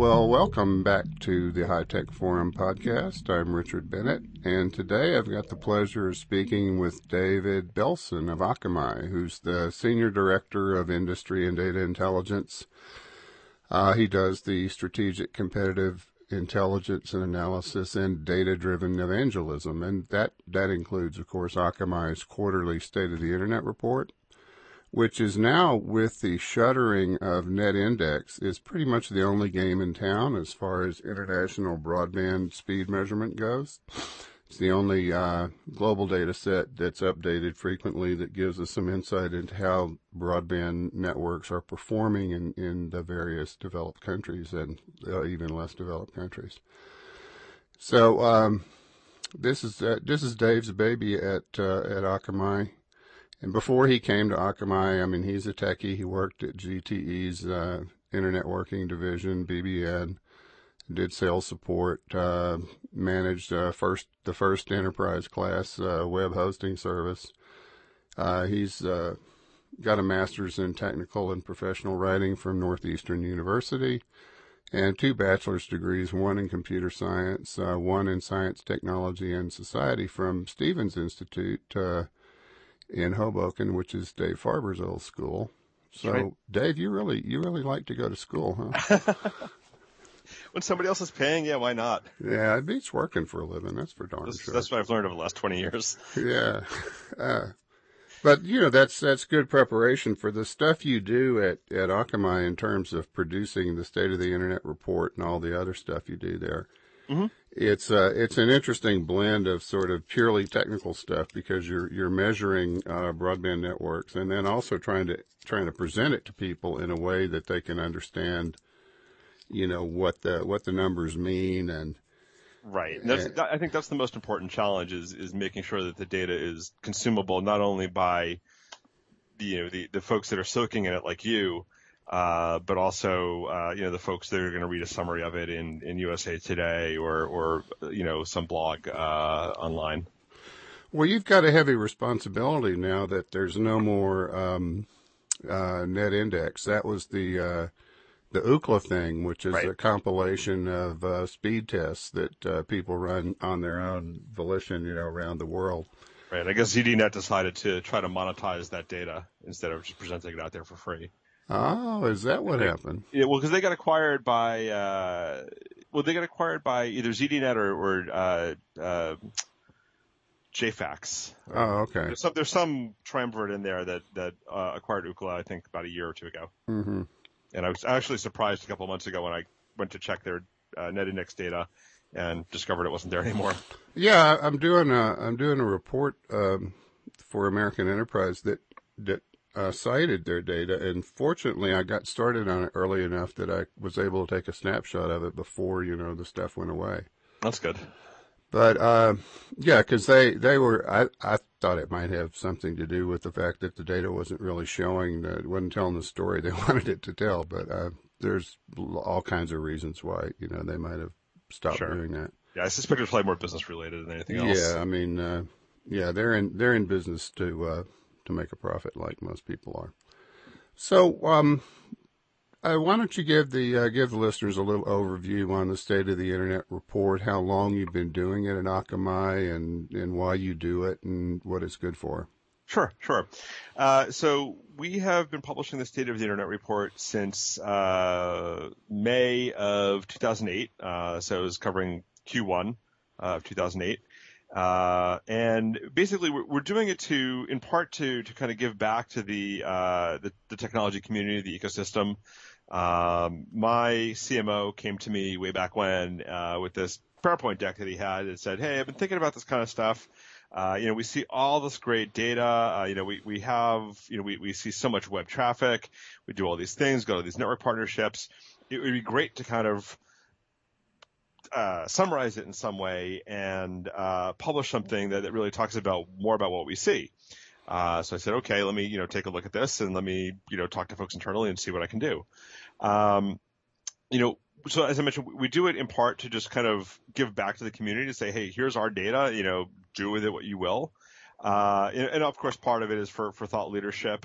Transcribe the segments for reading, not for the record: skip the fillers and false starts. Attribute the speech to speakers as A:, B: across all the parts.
A: Well, welcome back to the High Tech Forum podcast. I'm Richard Bennett, and today I've got the pleasure of speaking with David Belson of Akamai, who's the Senior Director of Industry and Data Intelligence. He does the strategic competitive intelligence and analysis and data-driven evangelism, and that includes, of course, Akamai's quarterly State of the Internet report, which is now, with the shuttering of NetIndex, is pretty much the only game in town as far as international broadband speed measurement goes. It's the only global data set that's updated frequently that gives us some insight into how broadband networks are performing in the various developed countries and even less developed countries. So this is Dave's baby at Akamai. And before he came to Akamai, I mean, he's a techie. He worked at GTE's Internet Working Division, BBN, did sales support, managed the first enterprise class web hosting service. He's got a master's in technical and professional writing from Northeastern University and 2 bachelor's degrees, one in computer science, one in science, technology, and society from Stevens Institute in Hoboken, which is Dave Farber's old school. So, right. Dave, you really like to go to school, huh?
B: When somebody else is paying, yeah, why not?
A: Yeah, it beats working for a living. That's for darn sure.
B: That's what I've learned over the last 20 years.
A: Yeah. But, that's good preparation for the stuff you do at Akamai in terms of producing the State of the Internet report and all the other stuff you do there. Mm-hmm. It's an interesting blend of sort of purely technical stuff because you're measuring broadband networks and then also trying to present it to people in a way that they can understand, what the numbers mean and
B: right. I think that's the most important challenge is making sure that the data is consumable not only by the folks that are soaking in it like you. But also, the folks that are going to read a summary of it in USA Today or some blog, online.
A: Well, you've got a heavy responsibility now that there's no more, NetIndex. That was the Ookla thing, which is right. A compilation of, speed tests that, people run on their own volition, around the world.
B: Right. I guess ZDNet decided to try to monetize that data instead of just presenting it out there for free.
A: Oh, is that what happened?
B: Yeah, well, because they got acquired by either ZDNet or JFax.
A: Oh, okay.
B: There's some triumvirate in there that acquired Ookla, I think, about a year or two ago. Mm-hmm. And I was actually surprised a couple of months ago when I went to check their NetIndex data and discovered it wasn't there anymore.
A: Yeah, I'm doing a report for American Enterprise that cited their data, and fortunately I got started on it early enough that I was able to take a snapshot of it before, the stuff went away.
B: That's good.
A: But, because they were, I thought it might have something to do with the fact that the data wasn't really showing, it wasn't telling the story they wanted it to tell, but, there's all kinds of reasons why, they might have stopped doing that.
B: Yeah, I suspect it was probably more business related than anything else.
A: Yeah, I mean, they're in business to make a profit like most people are. So, why don't you give the listeners a little overview on the State of the Internet report, how long you've been doing it at Akamai and why you do it and what it's good for?
B: Sure. So we have been publishing the State of the Internet report since May of 2008. So it was covering Q1 of 2008. And basically we're doing it in part to kind of give back to the technology community, the ecosystem. My CMO came to me way back when, with this PowerPoint deck that he had and said, "Hey, I've been thinking about this kind of stuff. We see all this great data. We see so much web traffic. We do all these things, go to these network partnerships. It would be great to kind of summarize it in some way and publish something that really talks more about what we see." So I said, okay, let me take a look at this and let me talk to folks internally and see what I can do. So as I mentioned, we do it in part to just kind of give back to the community to say, hey, here's our data, do with it what you will. And of course, part of it is for thought leadership.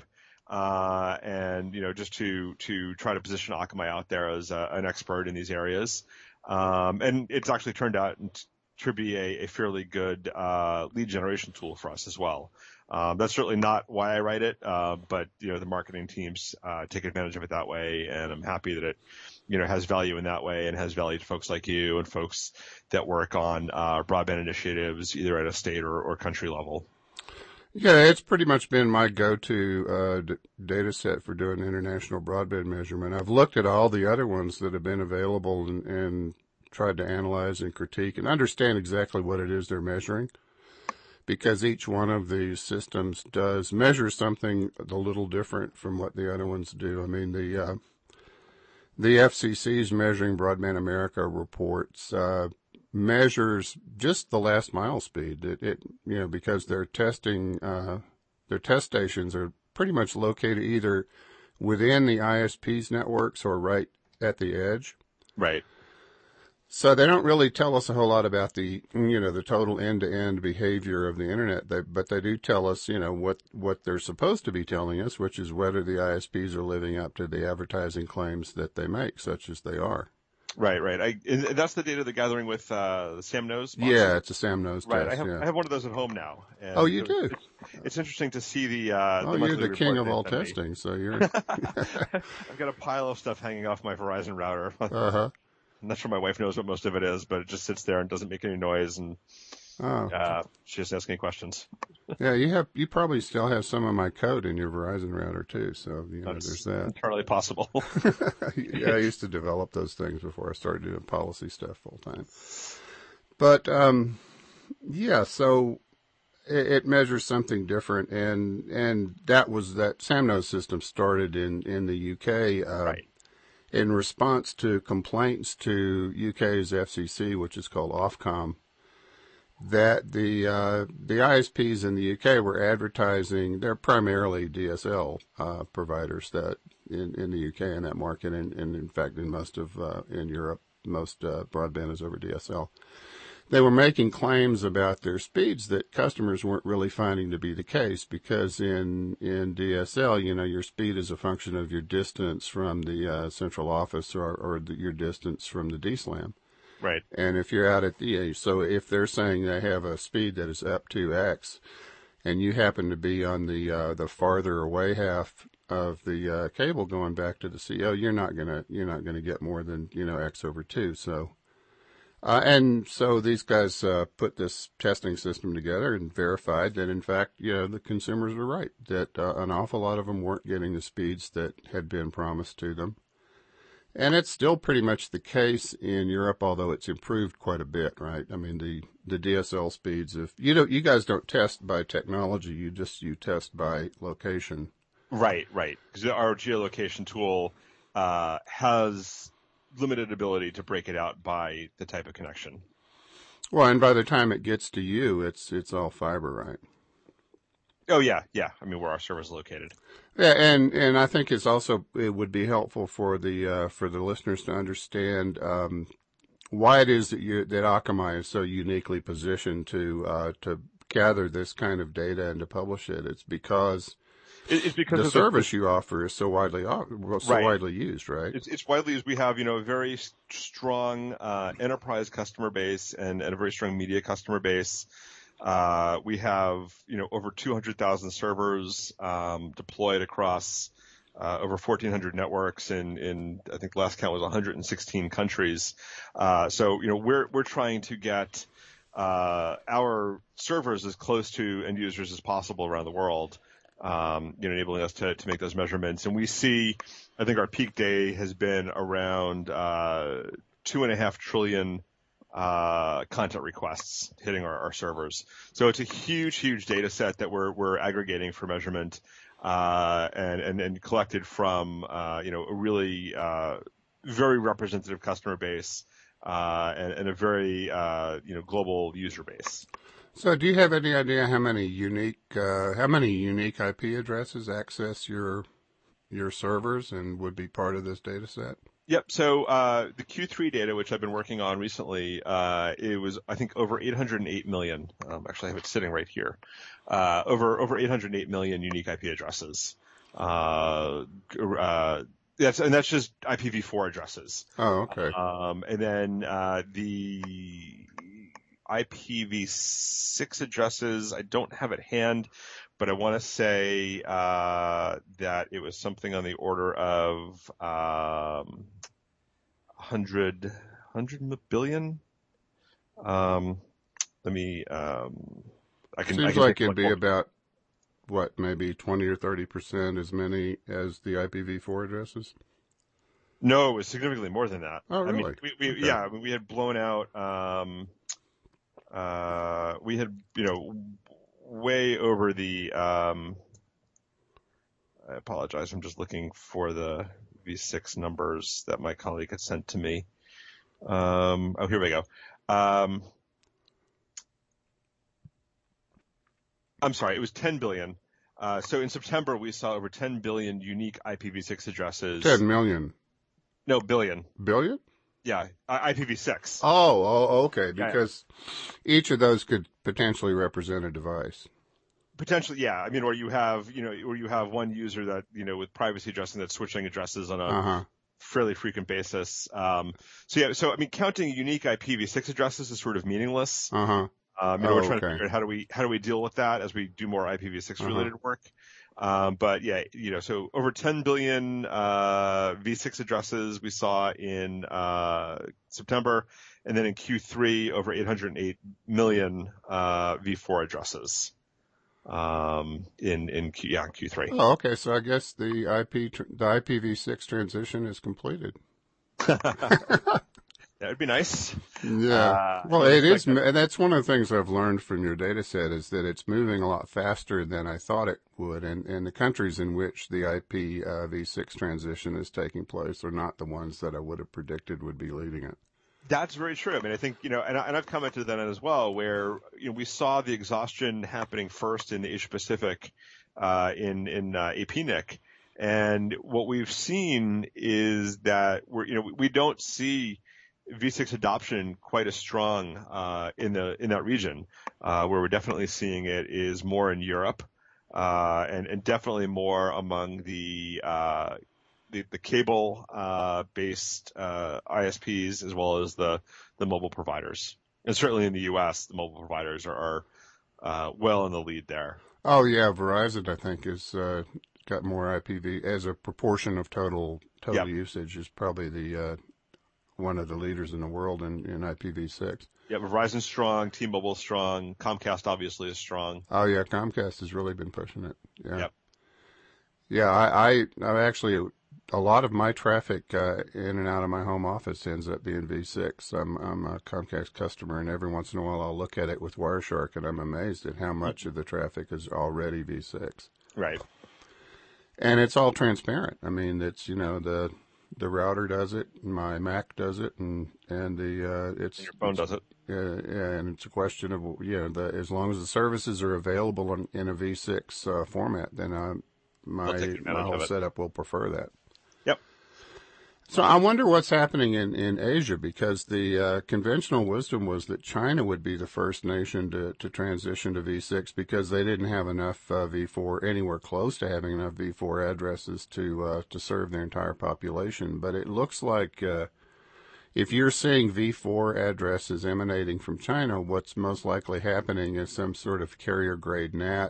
B: and just to try to position Akamai out there as an expert in these areas. And it's actually turned out to be a fairly good lead generation tool for us as well. That's certainly not why I write it, but the marketing teams take advantage of it that way, and I'm happy that it has value in that way and has value to folks like you and folks that work on broadband initiatives either at a state or country level.
A: Yeah, it's pretty much been my go-to data set for doing international broadband measurement. I've looked at all the other ones that have been available and tried to analyze and critique and understand exactly what it is they're measuring, because each one of these systems does measure something a little different from what the other ones do. I mean, the FCC's Measuring Broadband America reports measures just the last mile speed. Because their test stations are pretty much located either within the ISP's networks or right at the edge.
B: Right.
A: So they don't really tell us a whole lot about the total end-to-end behavior of the internet, but they do tell us, what they're supposed to be telling us, which is whether the ISPs are living up to the advertising claims that they make, such as they are.
B: Right. That's the data they're gathering with SamKnows.
A: Yeah, it's a SamKnows
B: right.
A: test.
B: I have one of those at home now.
A: And you do?
B: It's interesting to see the.
A: You're the king of all testing, so you're.
B: I've got a pile of stuff hanging off my Verizon router.
A: Uh-huh.
B: I'm not sure my wife knows what most of it is, but it just sits there and doesn't make any noise, and she doesn't ask any questions.
A: Yeah, you probably still have some of my code in your Verizon router too, so there's that.
B: Entirely possible.
A: Yeah, I used to develop those things before I started doing policy stuff full time. But so it measures something different, and that SamKnows system started in the UK.
B: Right.
A: In response to complaints to UK's FCC, which is called Ofcom, that the ISPs in the UK were advertising. They're primarily DSL providers that in the UK in that market, and in fact in most of in Europe, most broadband is over DSL. They were making claims about their speeds that customers weren't really finding to be the case, because in DSL, your speed is a function of your distance from the central office or your distance from the DSLAM.
B: Right.
A: And if you're out at so if they're saying they have a speed that is up to X, and you happen to be on the farther away half of the cable going back to the CO, you're not gonna get more than X over 2. So. And so these guys put this testing system together and verified that, in fact, the consumers were right, that an awful lot of them weren't getting the speeds that had been promised to them. And it's still pretty much the case in Europe, although it's improved quite a bit, right? I mean, the DSL speeds, if you guys don't test by technology, you test by location.
B: Right. Because our geolocation tool has limited ability to break it out by the type of connection.
A: Well, and by the time it gets to you, it's all fiber, right?
B: Oh yeah. I mean, where our server is located.
A: Yeah, and I think it would be helpful for the listeners to understand why it is that Akamai is so uniquely positioned to gather this kind of data and to publish it. It's because the service you offer is so widely used, right?
B: It's widely used. We have a very strong enterprise customer base and a very strong media customer base. We have over 200,000 servers deployed across over 1,400 networks in I think the last count was 116 countries. So we're trying to get our servers as close to end users as possible around the world. Enabling us to make those measurements. And we see, I think our peak day has been around 2.5 trillion content requests hitting our servers. So it's a huge data set that we're aggregating for measurement and collected from a really very representative customer base and a very global user base.
A: So do you have any idea how many unique IP addresses access your servers and would be part of this data set?
B: Yep. So the Q3 data, which I've been working on recently, it was I think over 808 million. Actually, I have it sitting right here. Over 808 million unique IP addresses. Uh, that's just IPv4 addresses.
A: Oh, okay.
B: And then the IPv6 addresses, I don't have at hand, but I want to say that it was something on the order of 100 billion. Let me, I
A: Seems
B: can
A: like
B: take a
A: it'd
B: look.
A: be about, what, maybe 20 or 30% as many as the IPv4 addresses?
B: No, it was significantly more than that.
A: Oh,
B: I mean,
A: really? Okay.
B: yeah, I mean, we had blown out, we had, way over the, I apologize. I'm just looking for the V6 numbers that my colleague had sent to me. Oh, here we go. I'm sorry, it was 10 billion. So in September, we saw over 10 billion unique IPv6 addresses.
A: 10 million.
B: No, billion.
A: Billion?
B: Yeah, IPv6.
A: Okay.
B: Yeah,
A: Because each of those could potentially represent a device.
B: potentially, yeah. I mean, or you have, or you have one user that, with privacy addressing that's switching addresses on a
A: Uh-huh.
B: fairly frequent basis. So I mean, counting unique IPv6 addresses is sort of meaningless.
A: Uh-huh.
B: We're
A: Oh,
B: trying to
A: okay.
B: figure out how do we deal with that as we do more IPv6
A: Uh-huh.
B: related work. But yeah, so over 10 billion V6 addresses we saw in September, and then in Q3 over 808 million V4 addresses in Q3.
A: Oh, okay. So I guess the IPv6 transition is completed.
B: That would be nice.
A: Yeah.
B: I
A: Well,
B: don't
A: it is,
B: expect that.
A: and that's one of the things I've learned from your data set is that it's moving a lot faster than I thought it would. And the countries in which the IPv6 transition is taking place are not the ones that I would have predicted would be leading it.
B: That's very true. I mean, I think, and I've commented on that as well, where, we saw the exhaustion happening first in the Asia Pacific, in APNIC. And what we've seen is that we don't see V6 adoption quite as strong, in that region. Where we're definitely seeing it is more in Europe, and definitely more among the cable based ISPs as well as the mobile providers. And certainly in the US, the mobile providers are well in the lead there.
A: Oh yeah, Verizon I think is got more IPv as a proportion of total
B: Yep.
A: usage is probably the one of the leaders in the world in IPv6.
B: Yep. Verizon's strong, T-Mobile's strong, Comcast obviously is strong.
A: Oh yeah, Comcast has really been pushing it. Yeah.
B: Yep.
A: Yeah, I actually a lot of my traffic in and out of my home office ends up being V6. I'm a Comcast customer, and every once in a while I'll look at it with Wireshark, and I'm amazed at how much of the traffic is already V6.
B: Right.
A: And it's all transparent. I mean, it's the router does it, my Mac does it, and the
B: And your phone does it.
A: yeah, and it's a question of as long as the services are available in a V6 format, then
B: They'll take
A: my
B: advantage
A: whole
B: of it.
A: setup will prefer that.
B: Yep.
A: So I wonder what's happening in Asia because the conventional wisdom was that China would be the first nation to transition to V6 because they didn't have enough V4 anywhere close to having enough V4 addresses to serve their entire population. But it looks like if you're seeing V4 addresses emanating from China, what's most likely happening is some sort of carrier grade NAT.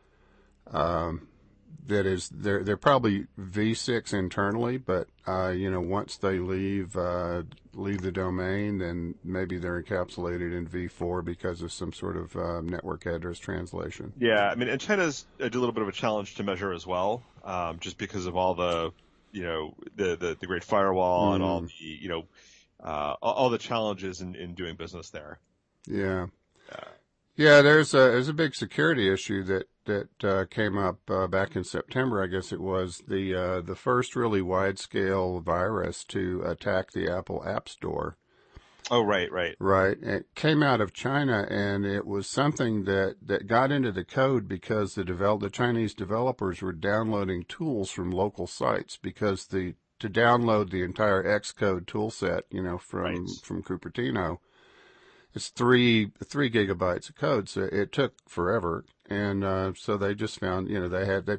A: That is, they're probably V6 internally, but once they leave the domain, then maybe they're encapsulated in V4 because of some sort of network address translation.
B: Yeah. I mean, and China's a little bit of a challenge to measure as well, just because of all the, the Great Firewall and all the, all the challenges in doing business there.
A: Yeah.
B: Uh,
A: Yeah, there's a big security issue that came up back in September. I guess it was the first really wide scale virus to attack the Apple App Store.
B: oh, right, right.
A: Right, it came out of China, and it was something that got into the code because the Chinese developers were downloading tools from local sites because to download the entire Xcode tool set,
B: Right.
A: from Cupertino. It's three gigabytes of code, so it took forever. And so they just found, they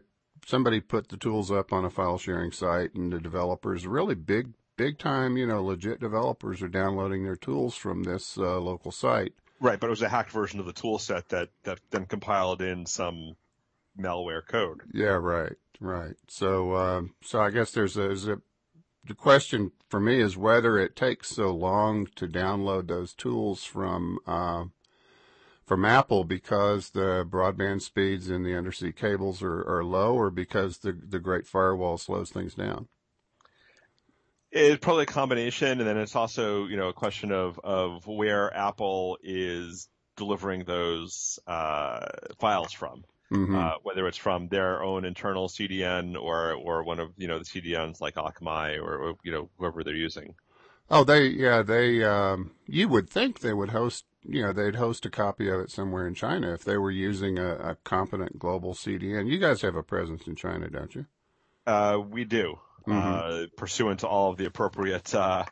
A: somebody put the tools up on a file sharing site, and the developers, really big time, legit developers, are downloading their tools from this local site.
B: Right, but it was a hacked version of the tool set that then compiled in some malware code.
A: Yeah, right. So I guess the question for me is whether it takes so long to download those tools from Apple because the broadband speeds in the undersea cables are low, or because the Great Firewall slows things down.
B: It's probably a combination, and then it's also, a question of where Apple is delivering those files from.
A: Mm-hmm.
B: Whether it's from their own internal CDN or one of, the CDNs like Akamai or whoever they're using.
A: Oh, you would think they would host, they'd host a copy of it somewhere in China if they were using a competent global CDN. You guys have a presence in China, don't you?
B: We do, pursuant to all of the appropriate,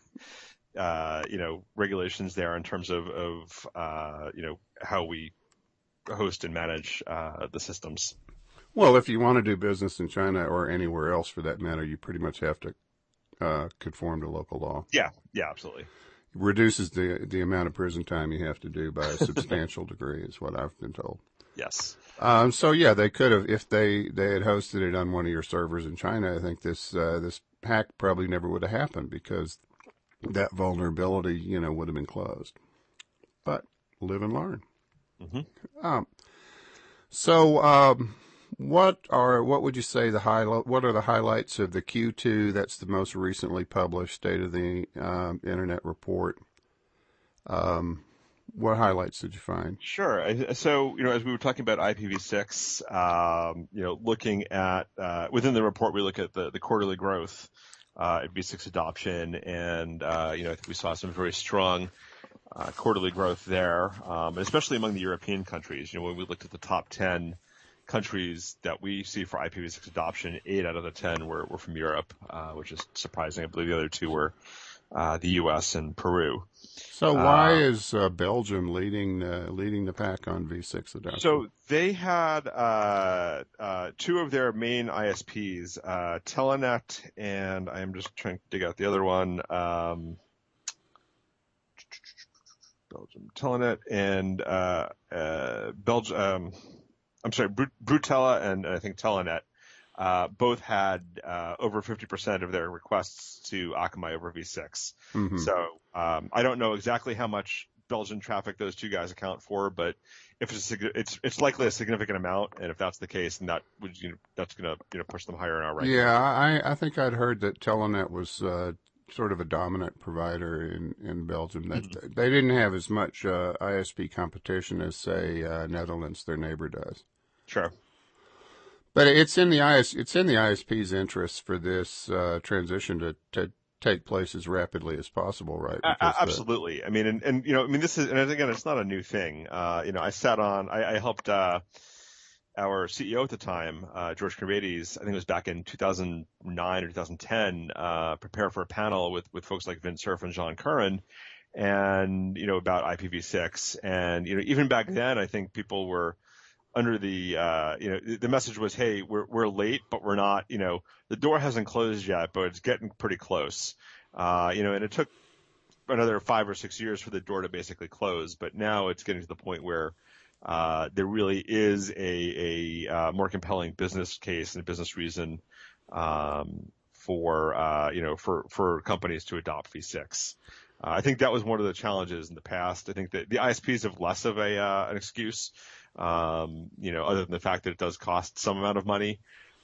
B: regulations there in terms of how we host and manage the systems.
A: Well, if you want to do business in China or anywhere else for that matter, you pretty much have to conform to local law.
B: Yeah, absolutely.
A: It reduces the amount of prison time you have to do by a substantial degree, is what I've been told.
B: Yes.
A: So yeah, they could have, if they had hosted it on one of your servers in China. I think this hack probably never would have happened because that vulnerability, would have been closed. But live and learn.
B: Mm-hmm.
A: What would you say what are the highlights of the Q2? That's the most recently published State of the Internet report. What highlights did you find?
B: Sure. So, as we were talking about IPv6, looking at, within the report, we look at the quarterly growth, at V6 adoption. And, I think we saw some very strong, quarterly growth there, especially among the European countries. When we looked at the top 10 countries that we see for IPv6 adoption, 8 out of the 10 were from Europe, which is surprising. I believe the other 2 were, the U.S. and Peru.
A: So why is Belgium leading the pack on V6 adoption?
B: So they had 2 of their main ISPs, Telenet, and I'm just trying to dig out the other one. Belgium, Telenet, and Brutella, and I think Telenet. Both had over 50% of their requests to Akamai over V6.
A: Mm-hmm.
B: So I don't know exactly how much Belgian traffic those 2 guys account for, but if it's likely a significant amount, and if that's the case, then that's going to push them higher in our ranking.
A: Yeah, I think I'd heard that Telenet was sort of a dominant provider in Belgium. That they didn't have as much ISP competition as, say, Netherlands, their neighbor, does.
B: Sure.
A: But it's in the ISP's interest for this transition to take place as rapidly as possible, right?
B: Absolutely. This is, and again, it's not a new thing. I helped our CEO at the time, George Conrades, I think it was back in 2009 or 2010, prepare for a panel with folks like Vint Cerf and John Curran, and about IPv6. And even back then, I think people were under the the message was, hey, we're late, but we're not, the door hasn't closed yet, but it's getting pretty close. And it took another 5 or 6 years for the door to basically close, but now it's getting to the point where there really is a more compelling business case and business reason for companies to adopt V6. I think that was one of the challenges in the past. I think that the ISPs have less of an excuse, other than the fact that it does cost some amount of money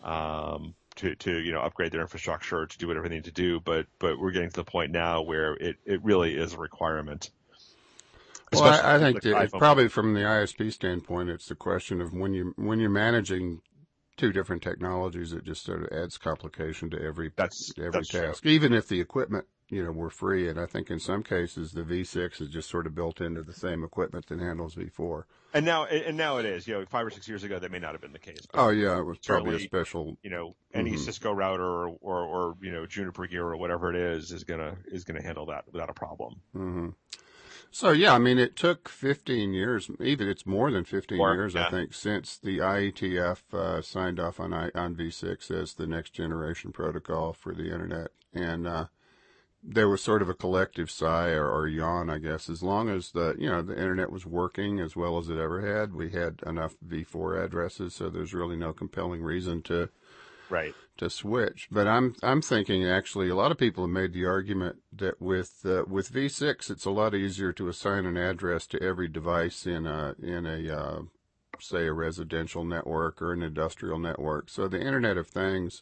B: to upgrade their infrastructure, to do whatever they need to do. But we're getting to the point now where it really is a requirement.
A: Well, I think probably from the ISP standpoint, it's the question of when you're managing 2 different technologies, it just sort of adds complication to every task, true. Even if the equipment were free. And I think in some cases the V6 is just sort of built into the same equipment that handles V4.
B: And now it is. 5 or 6 years ago that may not have been the case.
A: Oh yeah, it was probably a special.
B: Any Cisco router or Juniper gear or whatever it is gonna handle that without a problem.
A: Mm-hmm. So yeah, I mean, it took 15 years, even it's more than 15
B: Or
A: years, I
B: yeah,
A: think, since the IETF signed off on V6 as the next generation protocol for the internet, and there was sort of a collective sigh or yawn, I guess. As long as the internet was working as well as it ever had, we had enough V4 addresses, so there's really no compelling reason
B: right.
A: to switch. But I'm thinking actually a lot of people have made the argument that with V6 it's a lot easier to assign an address to every device in a say a residential network or an industrial network. So the Internet of Things,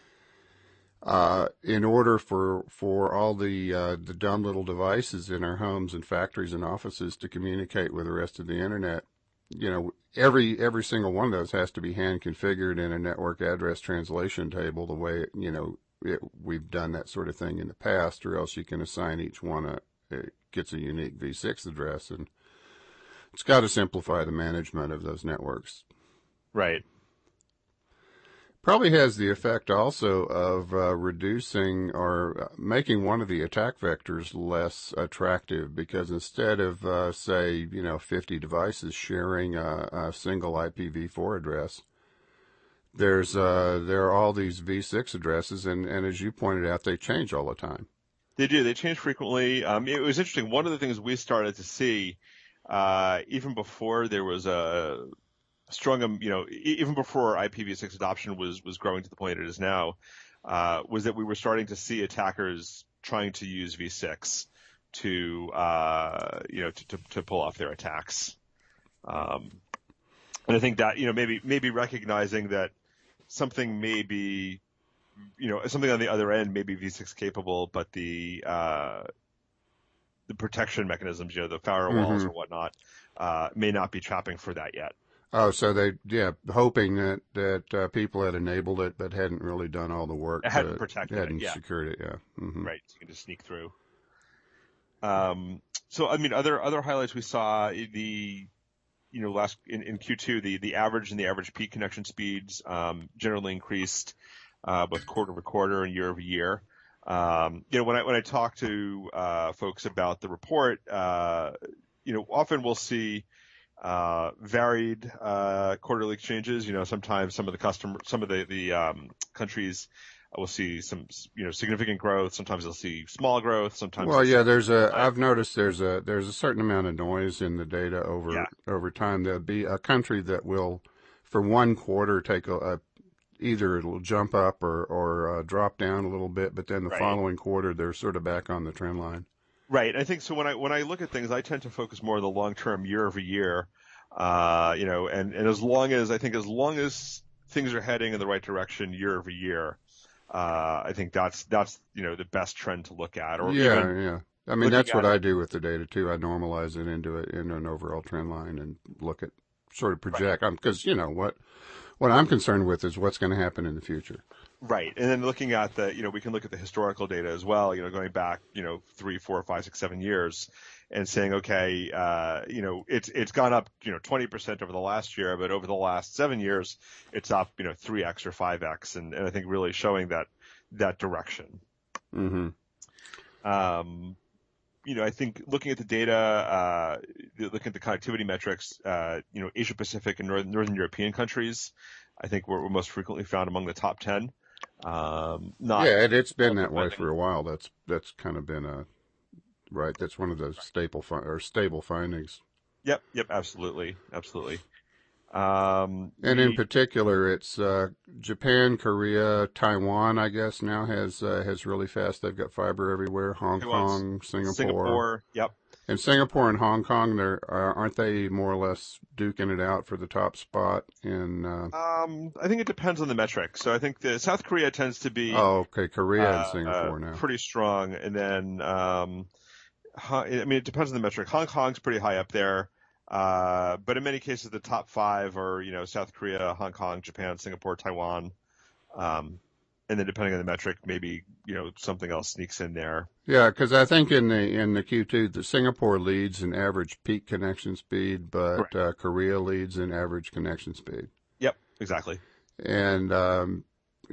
A: in order for all the dumb little devices in our homes and factories and offices to communicate with the rest of the internet, every single one of those has to be hand configured in a network address translation table the way we've done that sort of thing in the past, or else you can assign each one it gets a unique V6 address, and it's got to simplify the management of those networks.
B: Right.
A: Probably has the effect also of reducing or making one of the attack vectors less attractive, because instead of say 50 devices sharing a single IPv4 address, there are all these V6 addresses, and as you pointed out, they change all the time.
B: They do. They change frequently. It was interesting. One of the things we started to see, even before there was a strong, even before IPv6 adoption was growing to the point it is now, was that we were starting to see attackers trying to use V6 to pull off their attacks. And I think that, maybe recognizing that something may be, something on the other end may be V6 capable, but the protection mechanisms, the firewalls or whatnot, may not be trapping for that yet.
A: Oh, so hoping that people had enabled it but hadn't really done all the work.
B: It hadn't protected
A: hadn't
B: it, yeah.
A: secured it, yeah. Mm-hmm.
B: Right, so you can just sneak through. So I mean, other highlights we saw in Q2, the average and the average peak connection speeds generally increased both quarter over quarter and year over year. When I talk to folks about the report, often we'll see varied quarterly exchanges. Sometimes some of the countries will see some significant growth. Sometimes they'll see small growth. Sometimes
A: I've noticed there's a certain amount of noise in the data over time. There'll be a country that will, for one quarter, take either it'll jump up or drop down a little bit, but then the following quarter they're sort of back on the trend line.
B: Right. I think so. When I look at things, I tend to focus more on the long term, year over year. And as long as things are heading in the right direction year over year, I think that's the best trend to look at.
A: Yeah. I mean, that's what I do with the data too. I normalize it into an overall trend line and look at sort of project. Because what I'm concerned with is what's going to happen in the future.
B: Right. And then looking at we can look at the historical data as well, going back, 3, 4, 5, 6, 7 years and saying, okay, it's gone up, 20% over the last year, but over the last 7 years, it's up, 3x or 5x. And I think really showing that direction.
A: Mm-hmm.
B: I think looking at the data, looking at the connectivity metrics, Asia Pacific and Northern European countries, I think were most frequently found among the top 10.
A: It's been that way for a while. That's kind of been that's one of the stable findings.
B: Yep, absolutely.
A: And in particular, it's Japan, Korea, Taiwan. I guess now has really fast. They've got fiber everywhere. Hong Kong, Singapore.
B: Yep.
A: And Singapore and Hong Kong, aren't they more or less duking it out for the top spot in?
B: I think it depends on the metric. So I think the South Korea tends to be.
A: Oh, okay, Korea and Singapore now.
B: Pretty strong, and then it depends on the metric. Hong Kong's pretty high up there. But in many cases, the top 5 are, South Korea, Hong Kong, Japan, Singapore, Taiwan. And then depending on the metric, maybe, something else sneaks in there.
A: Yeah, because I think in the Q2, the Singapore leads in average peak connection speed, but Korea leads in average connection speed.
B: Yep, exactly.
A: And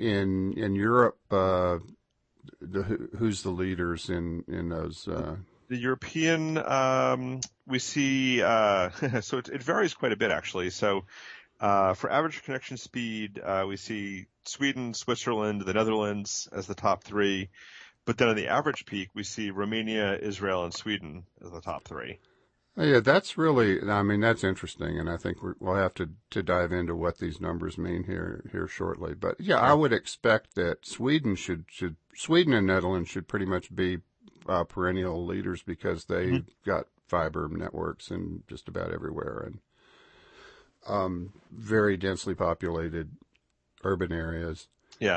A: in Europe, who's the leaders in those?
B: The European, we see, so it varies quite a bit actually. So, for average connection speed, we see Sweden, Switzerland, the Netherlands as the top three. But then on the average peak, we see Romania, Israel, and Sweden as the top three.
A: Yeah, that's really, I mean, that's interesting, and I think we'll have to dive into what these numbers mean here shortly. But yeah, I would expect that Sweden and Netherlands should pretty much be perennial leaders because they've got fiber networks in just about everywhere and very densely populated urban areas.
B: Yeah.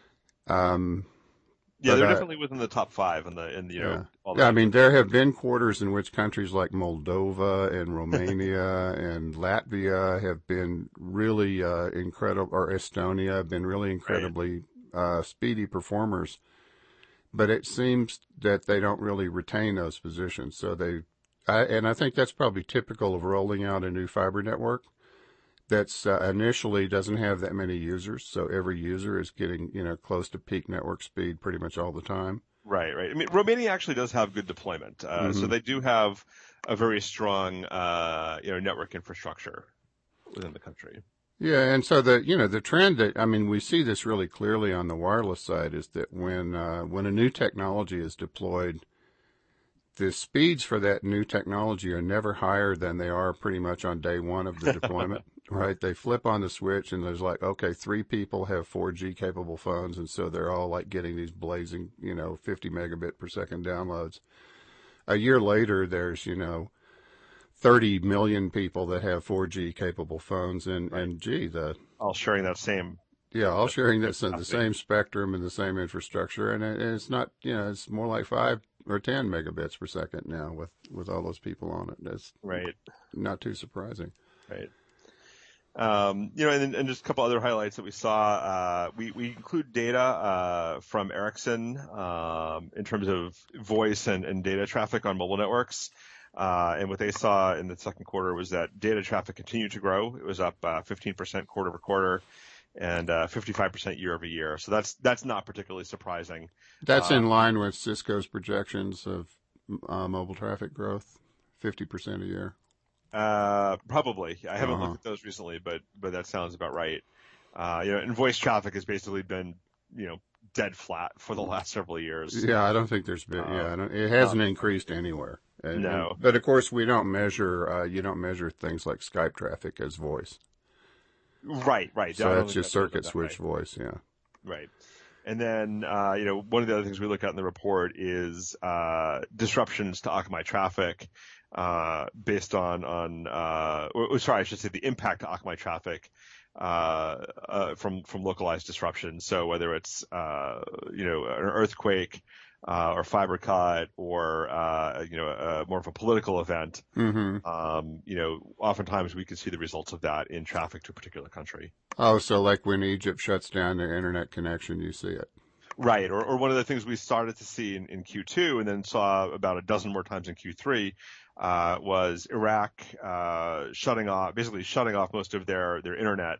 B: Yeah, they're definitely within the top five in the all the
A: I mean, there have been quarters in which countries like Moldova and Romania and Latvia have been really incredible, or Estonia have been really incredibly speedy performers. But it seems that they don't really retain those positions. So and I think that's probably typical of rolling out a new fiber network that's initially doesn't have that many users, so every user is getting close to peak network speed pretty much all the time.
B: Right. I mean, Romania actually does have good deployment, so they do have a very strong network infrastructure within the country.
A: Yeah, and so the trend that we see this really clearly on the wireless side is that when a new technology is deployed, the speeds for that new technology are never higher than they are pretty much on day one of the deployment. Right, they flip on the switch and there's like, okay, 3 people have 4G capable phones, and so they're all like getting these blazing, 50 megabit per second downloads. A year later, there's 30 million people that have 4G capable phones, and
B: all sharing that same.
A: Yeah, all sharing the same spectrum and the same infrastructure, and it's not, it's more like 5 or 10 megabits per second now with all those people on it. That's
B: right.
A: Not too surprising.
B: Right. And just a couple other highlights that we saw. We include data from Ericsson in terms of voice and data traffic on mobile networks. And what they saw in the second quarter was that data traffic continued to grow. It was up 15% quarter over quarter and 55% year over year. So that's not particularly surprising.
A: That's in line with Cisco's projections of mobile traffic growth, 50% a year.
B: Probably. I haven't looked at those recently, but that sounds about right. And voice traffic has basically been, dead flat for the last several years.
A: Yeah, I don't think there's been. It hasn't increased anywhere.
B: No.
A: But of course, we don't measure. You don't measure things like Skype traffic as voice.
B: Right.
A: So that's just circuit switch voice. Yeah.
B: Right. And then, one of the other things we look at in the report is disruptions to Akamai traffic. Based on I should say the impact to Akamai traffic from localized disruption. So whether it's an earthquake or fiber cut or more of a political event, oftentimes we can see the results of that in traffic to a particular country.
A: Oh, so like when Egypt shuts down their internet connection, you see it.
B: Right, or one of the things we started to see in Q2 and then saw about a dozen more times in Q3 was Iraq shutting off most of their internet,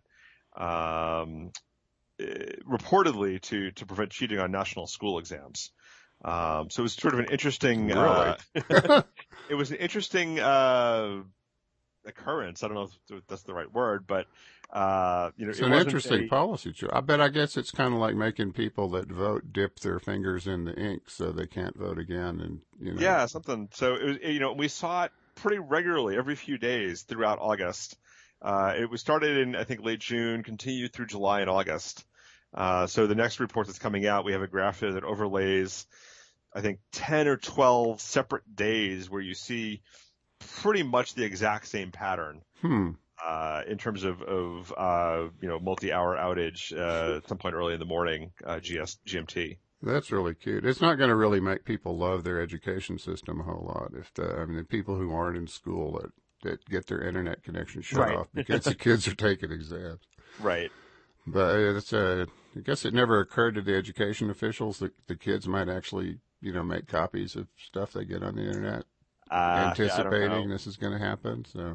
B: reportedly to prevent cheating on national school exams. So it was sort of an interesting.
A: Really?
B: It was an interesting occurrence. I don't know if that's the right word, but
A: it's an interesting policy. I guess it's kind of like making people that vote dip their fingers in the ink so they can't vote again, and
B: Yeah, something. So it was, we saw it pretty regularly every few days throughout August. It was started in I think late June, continued through July and August. So the next report that's coming out, we have a graph there that overlays I think 10 or 12 separate days where you see pretty much the exact same pattern. In terms of multi-hour outage at some point early in the morning, GMT.
A: That's really cute. It's not going to really make people love their education system a whole lot if the people who aren't in school that get their internet connection shut off because the kids are taking exams.
B: Right.
A: But I guess it never occurred to the education officials that the kids might actually make copies of stuff they get on the internet, anticipating this is going to happen. So.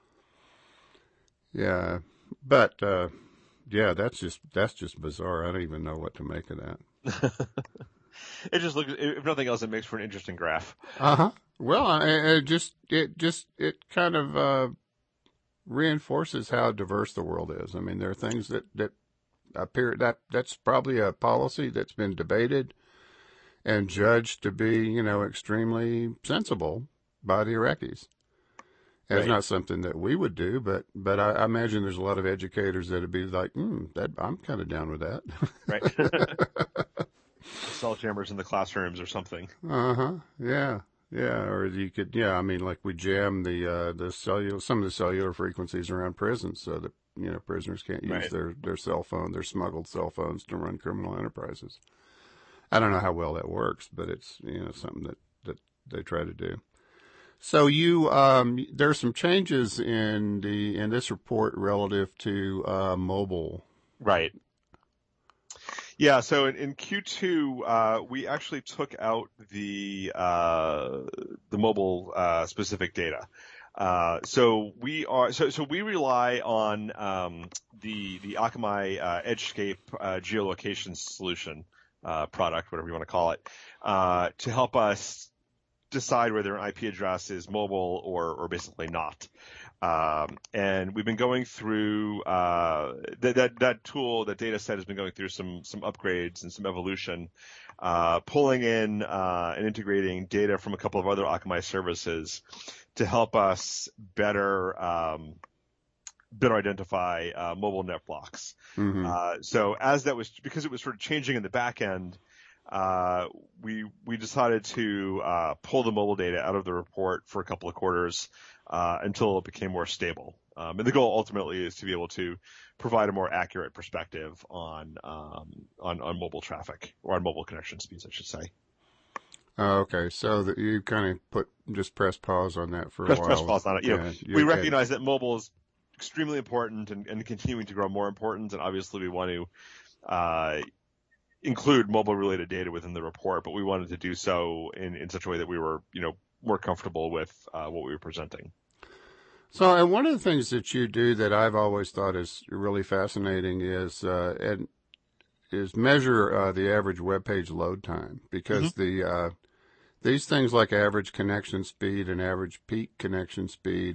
A: Yeah, but that's just bizarre. I don't even know what to make of that.
B: It just looks, if nothing else, it makes for an interesting graph.
A: Well, it kind of reinforces how diverse the world is. I mean, there are things that appear that's probably a policy that's been debated and judged to be, extremely sensible by the Iraqis. And It's
B: Right.
A: not something that we would do, but I imagine there's a lot of educators that'd be like, I'm kind of down with that.
B: Right. Cell jammers in the classrooms or something.
A: Yeah. Yeah. Or you could, yeah. I mean, like we jam some of the cellular frequencies around prisons so that, prisoners can't use their cell phone, their smuggled cell phones to run criminal enterprises. I don't know how well that works, but it's, something that they try to do. So there's some changes in this report relative to, mobile.
B: Right. Yeah, so in Q2, we actually took out the mobile specific data. So we rely on the Akamai Edgescape geolocation solution product, whatever you want to call it, to help us decide whether an IP address is mobile or basically not. And we've been going through that tool, that data set has been going through some upgrades and some evolution, pulling in and integrating data from a couple of other Akamai services to help us better identify mobile net blocks.
A: Mm-hmm.
B: So because it was sort of changing in the back end, we decided to pull the mobile data out of the report for a couple of quarters until it became more stable. And the goal ultimately is to be able to provide a more accurate perspective on mobile traffic, or on mobile connection speeds, I should say.
A: Okay, so that you kind of just press pause on that for a while.
B: Press pause on it. We recognize that mobile is extremely important and continuing to grow more important, and obviously we want to include mobile-related data within the report, but we wanted to do so in such a way that we were, more comfortable with what we were presenting.
A: So, and one of the things that you do that I've always thought is really fascinating is measure the average web page load time, because these things like average connection speed and average peak connection speed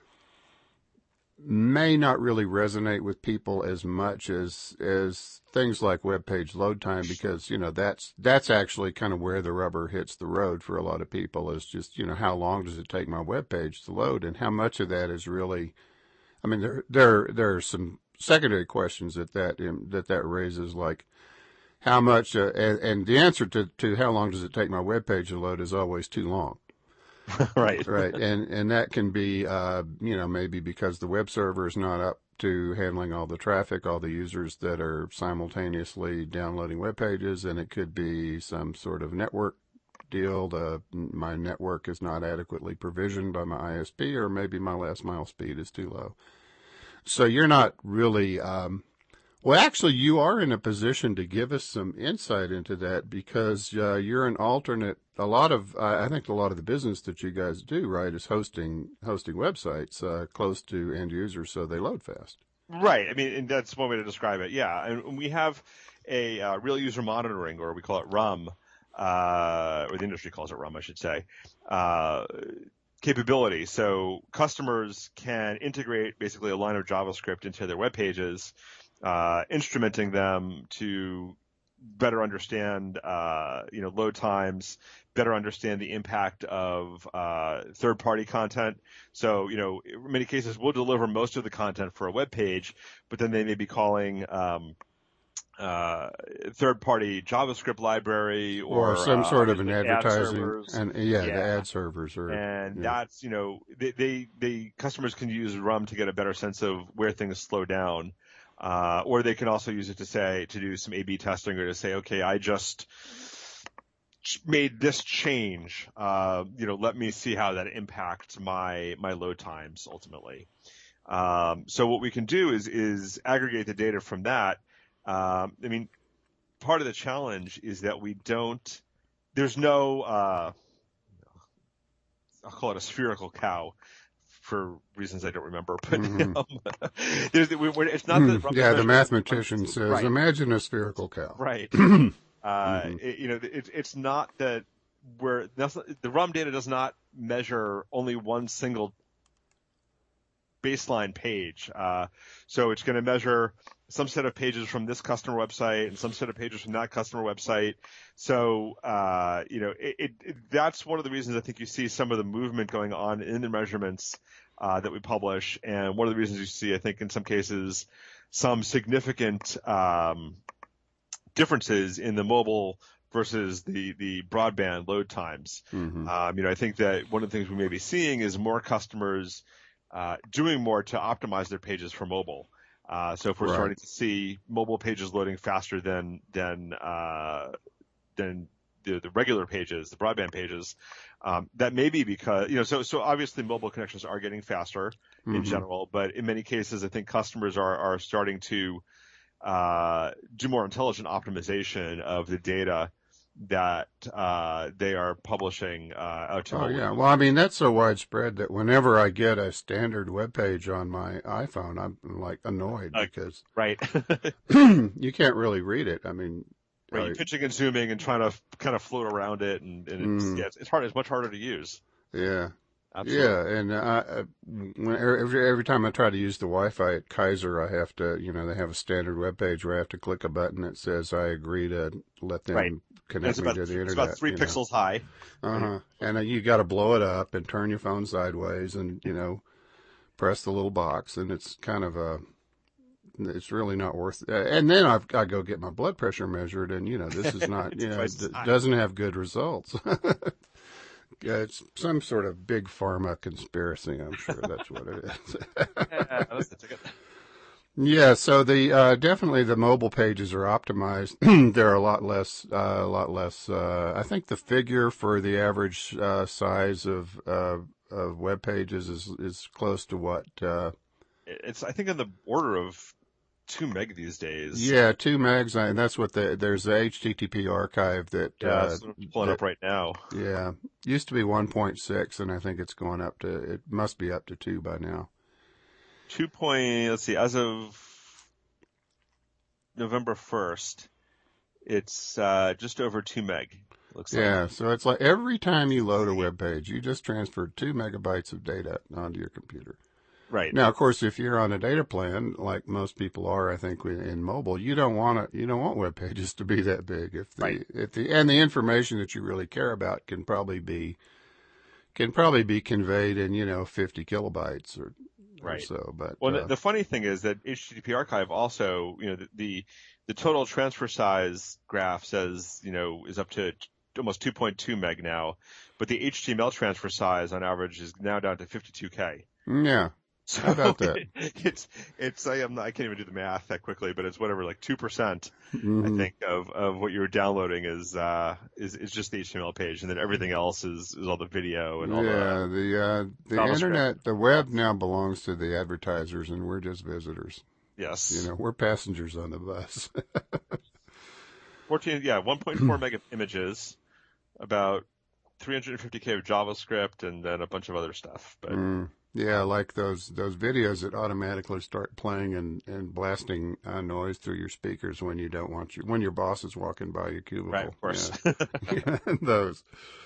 A: may not really resonate with people as much as things like web page load time, because that's actually kind of where the rubber hits the road for a lot of people, is just how long does it take my web page to load, and how much of that is really, I mean, there are some secondary questions that raises, like how much and the answer to how long does it take my web page to load is always too long.
B: Right.
A: Right. And that can be, maybe because the web server is not up to handling all the traffic, all the users that are simultaneously downloading web pages. And it could be some sort of network deal. My network is not adequately provisioned by my ISP, or maybe my last mile speed is too low. So you're not really, well, actually, you are in a position to give us some insight into that, because you're an alternate. I think a lot of the business that you guys do, right, is hosting websites close to end users so they load fast.
B: Right. I mean, and that's one way to describe it. Yeah. And we have a real user monitoring, or we call it RUM, or the industry calls it RUM, I should say, capability. So customers can integrate basically a line of JavaScript into their web pages, instrumenting them to better understand, load times, better understand the impact of third-party content. So, in many cases, we'll deliver most of the content for a web page, but then they may be calling third-party JavaScript library or
A: some sort of an advertising,
B: the
A: ad servers,
B: that's they customers can use RUM to get a better sense of where things slow down. Or they can also use it to do some A/B testing, or to say, okay, I just made this change. Let me see how that impacts my load times ultimately. So what we can do is aggregate the data from that. I mean, part of the challenge is that there's no, I'll call it a spherical cow, for reasons I don't remember, but it's not that.
A: The mathematician says, right. Imagine a spherical cow.
B: Right.
A: Mm-hmm.
B: It's not that the RUM data does not measure only one single baseline page. So it's going to measure some set of pages from this customer website and some set of pages from that customer website. So, that's one of the reasons I think you see some of the movement going on in the measurements that we publish. And one of the reasons you see, I think, in some cases, some significant differences in the mobile versus the broadband load times.
A: Mm-hmm.
B: I think that one of the things we may be seeing is more customers doing more to optimize their pages for mobile. So if we're starting to see mobile pages loading faster than the regular pages, the broadband pages, that may be because, so obviously mobile connections are getting faster in general, but in many cases, I think customers are starting to do more intelligent optimization of the data that they are publishing out to mobile.
A: Yeah. Well, I mean, that's so widespread that whenever I get a standard web page on my iPhone, I'm like annoyed because
B: right.
A: you can't really read it. I mean,
B: right, you're pitching and zooming and trying to kind of float around it, and it's hard. It's much harder to use.
A: Yeah.
B: Absolutely.
A: Yeah, and every time I try to use the Wi-Fi at Kaiser, I have to, they have a standard web page where I have to click a button that says I agree to let them connect me to the internet.
B: It's about 3 pixels high.
A: And you got to blow it up and turn your phone sideways and press the little box, and it's kind of it's really not worth it. And then I go get my blood pressure measured, and this is not, it doesn't have good results. It's some sort of big pharma conspiracy. I'm sure that's what it is. Yeah, so the definitely the mobile pages are optimized. They're a lot less. I think the figure for the average size of web pages is close to what?
B: It's I think in the order of 2 meg these days.
A: Yeah, 2 megs. And that's what there's the HTTP archive that.
B: That's pulling up right now.
A: Yeah, used to be 1.6, and I think it's going up to. It must be up to 2 by now.
B: 2. Let's see. As of November 1st, it's just over 2 meg. Looks like.
A: Yeah, so it's like every time you load a web page, you just transferred 2 megabytes of data onto your computer.
B: Right.
A: Now, of course, if you're on a data plan, like most people are, I think in mobile, you don't want web pages to be that big. And the information that you really care about can probably be conveyed in 50 kilobytes or so. But
B: the funny thing is that HTTP archive also, the total transfer size graph says is up to almost 2.2 meg now, but the HTML transfer size on average is now down to 52K.
A: Yeah.
B: So
A: how about that?
B: I can't even do the math that quickly, but it's whatever, like 2%, I think, of what you're downloading is just the HTML page, and then everything else is all the video and all
A: the internet, the web now belongs to the advertisers, and we're just visitors.
B: Yes.
A: We're passengers on the bus.
B: 1.4 meg images, about 350K of JavaScript, and then a bunch of other stuff, but.
A: Yeah, like those videos that automatically start playing and blasting noise through your speakers when you don't want when your boss is walking by your cubicle.
B: Right, of course.
A: Yeah. Those.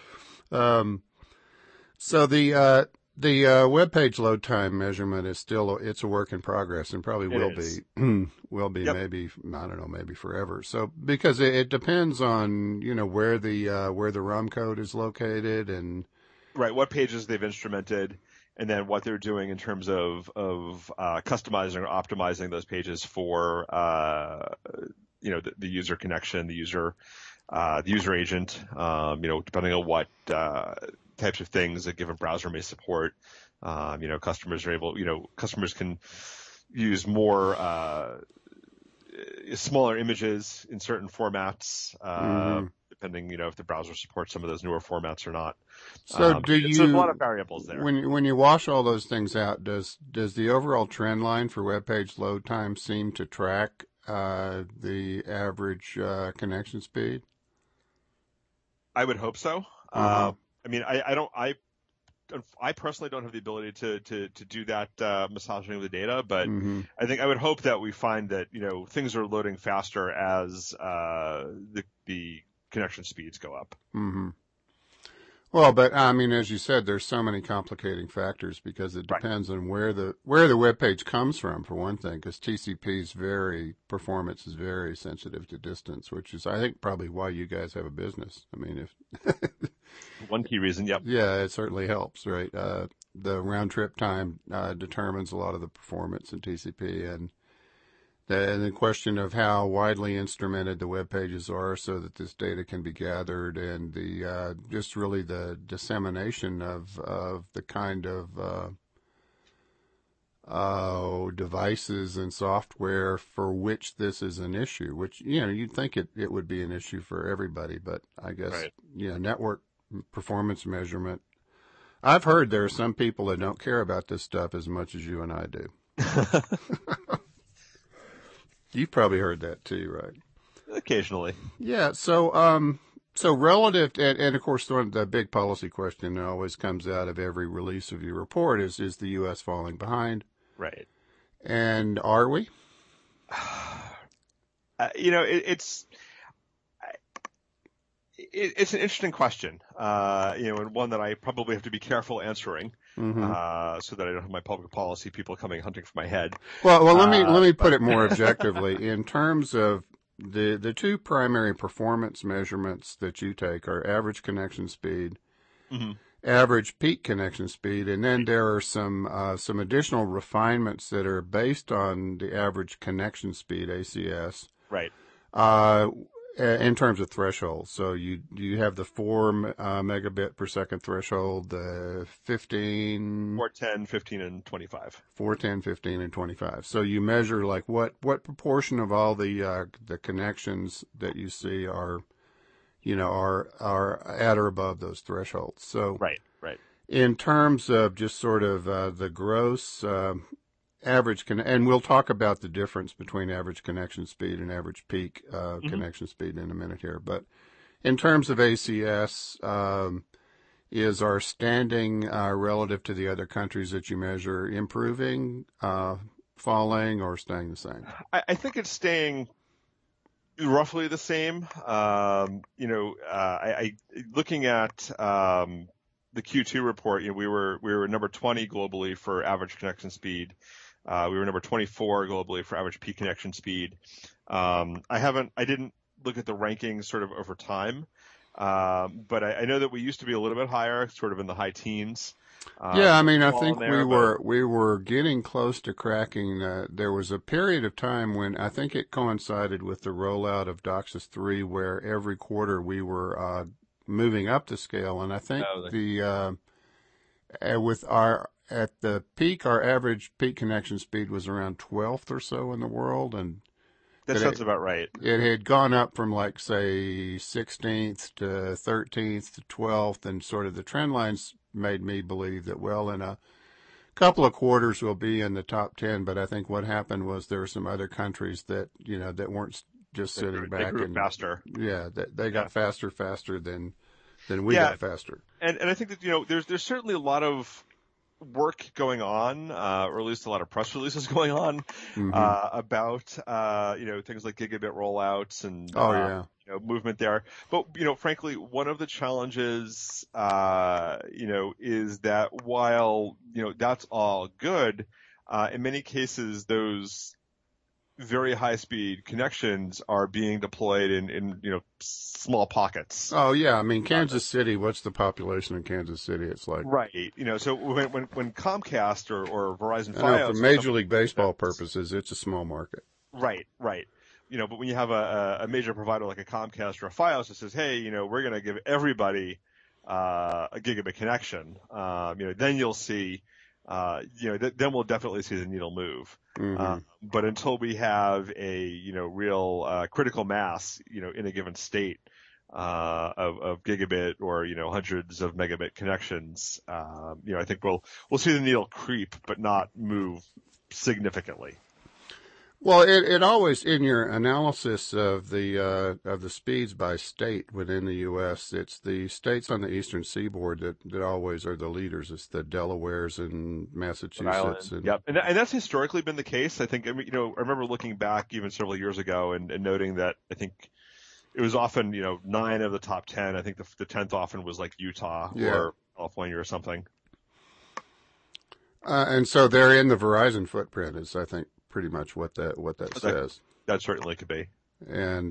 A: So the web page load time measurement is it's a work in progress and probably will be maybe I don't know, maybe forever. So because it depends on where the RUM code is located and
B: right, what pages they've instrumented. And then what they're doing in terms of customizing or optimizing those pages for the user connection, the user agent, depending on what types of things a given browser may support. Customers can use more smaller images in certain formats. Depending, if the browser supports some of those newer formats or not.
A: So
B: there's a lot of variables there.
A: When you wash all those things out, does the overall trend line for web page load time seem to track the average connection speed?
B: I would hope so. I I personally don't have the ability to do that massaging of the data, but
A: Mm-hmm.
B: I think I would hope that we find that things are loading faster as the connection speeds go up.
A: Mm-hmm. Well, but I mean, as you said, there's so many complicating factors because it
B: Right.
A: depends on where the web page comes from, for one thing, because performance is very sensitive to distance, which is, I think, probably why you guys have a business. I mean, if
B: One key reason, yep.
A: yeah, it certainly helps, right? The round trip time determines a lot of the performance in TCP, and the question of how widely instrumented the web pages are so that this data can be gathered, and the just really the dissemination of the kind of devices and software for which this is an issue, which, you'd think it would be an issue for everybody, but I guess,
B: Right.
A: Network performance measurement. I've heard there are some people that don't care about this stuff as much as you and I do. You've probably heard that too, right?
B: Occasionally.
A: Yeah. So relative, and of course, the big policy question that always comes out of every release of your report is the U.S. falling behind?
B: Right.
A: And are we?
B: It's an interesting question, and one that I probably have to be careful answering, so that I don't have my public policy people coming hunting for my head.
A: Well, let me put it more objectively. In terms of the two primary performance measurements that you take are average connection speed, average peak connection speed, and then there are some additional refinements that are based on the average connection speed, ACS.
B: Right.
A: In terms of thresholds. So you have the 4 megabit per second threshold, the 15,
B: 410, 15, and 25.
A: 410, 15, and 25. So you measure like what proportion of all the connections that you see are at or above those thresholds. So
B: Right.
A: in terms of just sort of the gross average and we'll talk about the difference between average connection speed and average peak connection speed in a minute here. But in terms of ACS, is our standing relative to the other countries that you measure improving, falling, or staying the same?
B: I think it's staying roughly the same. Looking at the Q2 report, we were number 20 globally for average connection speed. We were number 24 globally for average peak connection speed. I didn't look at the rankings sort of over time, but I know that we used to be a little bit higher, sort of in the high teens.
A: Yeah, I mean, I think we were getting close to cracking. There was a period of time when I think it coincided with the rollout of DOCSIS 3, where every quarter we were moving up the scale, and I think at the peak, our average peak connection speed was around 12th or so in the world, and
B: that sounds about right.
A: It had gone up from like say 16th to 13th to 12th, and sort of the trend lines made me believe that, well, in a couple of quarters we'll be in the top 10. But I think what happened was there were some other countries that that weren't just sitting back.
B: They grew faster.
A: Yeah, they got faster than we got faster.
B: And I think that there's certainly a lot of work going on, or at least a lot of press releases going on about things like gigabit rollouts and movement there. But frankly, one of the challenges is that while that's all good, in many cases those very high speed connections are being deployed in small pockets.
A: Oh yeah, I mean Kansas City. What's the population in Kansas City? It's like
B: right. So when Comcast or Verizon Fios,
A: for Major League Baseball purposes, it's a small market.
B: Right. But when you have a major provider like a Comcast or a Fios that says, hey, we're going to give everybody a gigabit connection, then you'll see. Then we'll definitely see the needle move. But until we have a, real, critical mass, in a given state, of gigabit or, hundreds of megabit connections, I think we'll see the needle creep, but not move significantly.
A: Well, it always in your analysis of the speeds by state within the U.S., it's the states on the eastern seaboard that always are the leaders. It's the Delawares and
B: Rhode
A: Massachusetts
B: Island.
A: and
B: Yep. And that's historically been the case. I think, I mean, I remember looking back even several years ago and noting that I think it was often, 9 of the top 10. I think the 10th often was like Utah
A: yeah.
B: or California or something.
A: And so they're in the Verizon footprint is, I think, pretty much what that says.
B: That certainly could be.
A: And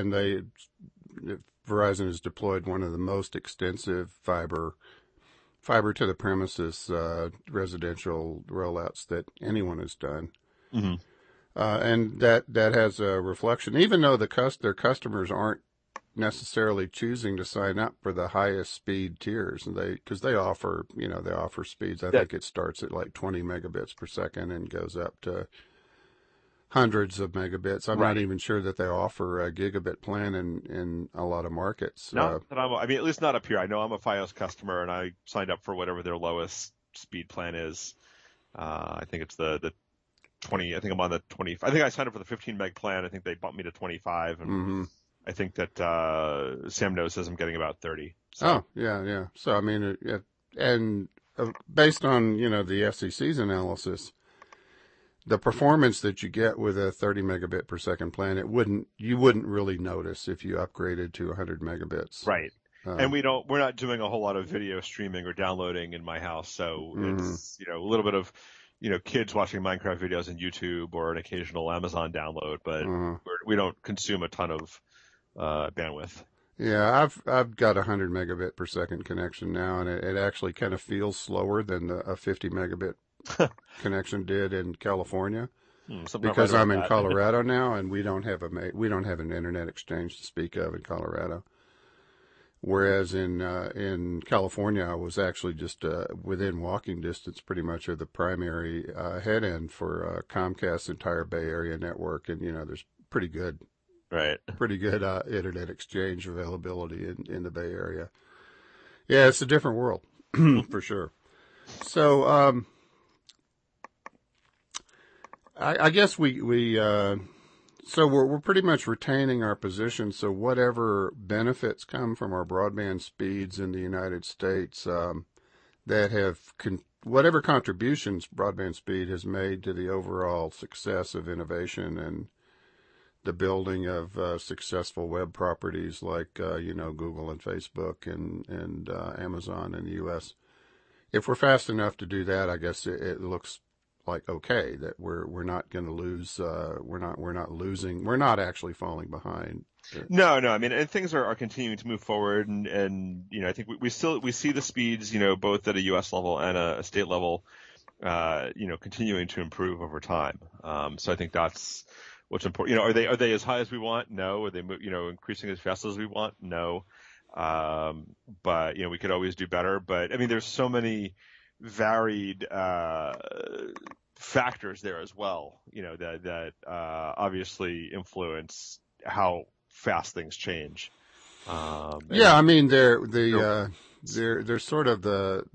A: Verizon has deployed one of the most extensive fiber to the premises residential rollouts that anyone has done.
B: Mm-hmm.
A: And that has a reflection, even though their customers aren't necessarily choosing to sign up for the highest speed tiers, and because they offer speeds. I think it starts at like 20 megabits per second and goes up to hundreds of megabits. I'm not even sure that they offer a gigabit plan in a lot of markets.
B: At least not up here. I know I'm a Fios customer, and I signed up for whatever their lowest speed plan is. I think it's the 20. I think I'm on the 20. I think I signed up for the 15 meg plan. I think they bumped me to 25, and I think that Sam Noe says I'm getting about 30. So.
A: Oh, yeah. So I mean, based on the FCC's analysis, the performance that you get with a 30 megabit per second plan, you wouldn't really notice if you upgraded to 100 megabits.
B: Right. And we're not doing a whole lot of video streaming or downloading in my house. So it's, a little bit of, kids watching Minecraft videos on YouTube or an occasional Amazon download, but we don't consume a ton of bandwidth.
A: Yeah, I've got a 100 megabit per second connection now, and it actually kind of feels slower than a 50 megabit connection did in California, because I'm in Colorado now, and we don't have an internet exchange to speak of in Colorado. Whereas in California, I was actually just within walking distance, pretty much, of the primary head end for Comcast's entire Bay Area network, and there's pretty good internet exchange availability in the Bay Area. Yeah, it's a different world for sure. So I guess we're pretty much retaining our position. So whatever benefits come from our broadband speeds in the United States, whatever contributions broadband speed has made to the overall success of innovation and the building of successful web properties like Google and Facebook and Amazon in the U.S. If we're fast enough to do that, I guess it looks like okay that we're not going to lose. We're not losing. We're not actually falling behind.
B: No. I mean, and things are continuing to move forward, and I think we see the speeds, both at a U.S. level and a state level, continuing to improve over time. So I think that's what's important. Are they as high as we want? No. Are they increasing as fast as we want? No. But we could always do better. But I mean, there's so many varied factors there as well, that obviously influence how fast things change.
A: I mean, they're sort of the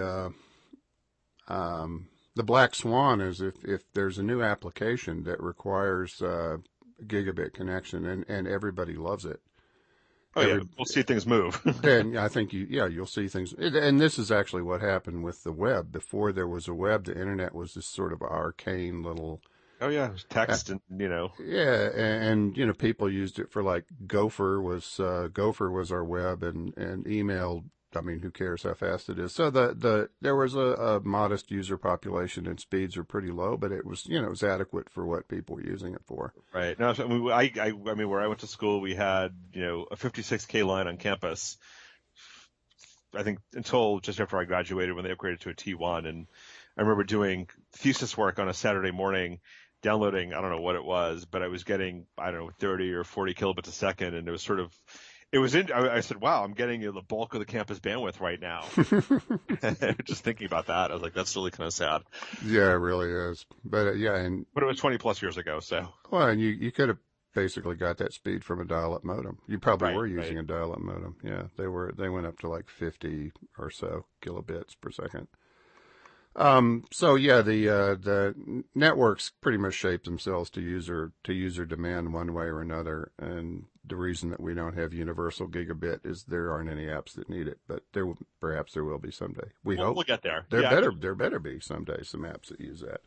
A: black swan is if there's a new application that requires gigabit connection and everybody loves it.
B: We'll see things move.
A: Then I think you'll see things. And this is actually what happened with the web. Before there was a web, the internet was this sort of arcane little.
B: Oh yeah, text and
A: Yeah, and people used it for like Gopher was our web and email. I mean, who cares how fast it is? So there was a modest user population and speeds are pretty low, but it was it was adequate for what people were using it for.
B: Right. No, I mean, where I went to school, we had a 56K line on campus. I think until just after I graduated, when they upgraded to a T1, and I remember doing thesis work on a Saturday morning, downloading I don't know what it was, but I was getting 30 or 40 kilobits a second, and it was sort of. I said, wow, I'm getting the bulk of the campus bandwidth right now. Just thinking about that, I was like, that's really kind of sad.
A: Yeah, it really is. But
B: but it was 20 plus years ago, so.
A: Well, and you could have basically got that speed from a dial-up modem. You probably were using a dial-up modem. Yeah, they went up to like 50 or so kilobits per second. So yeah, the networks pretty much shape themselves to user demand one way or another, and the reason that we don't have universal gigabit is there aren't any apps that need it, but perhaps there will be someday. We hope.
B: We'll get there.
A: There better be someday some apps that use that.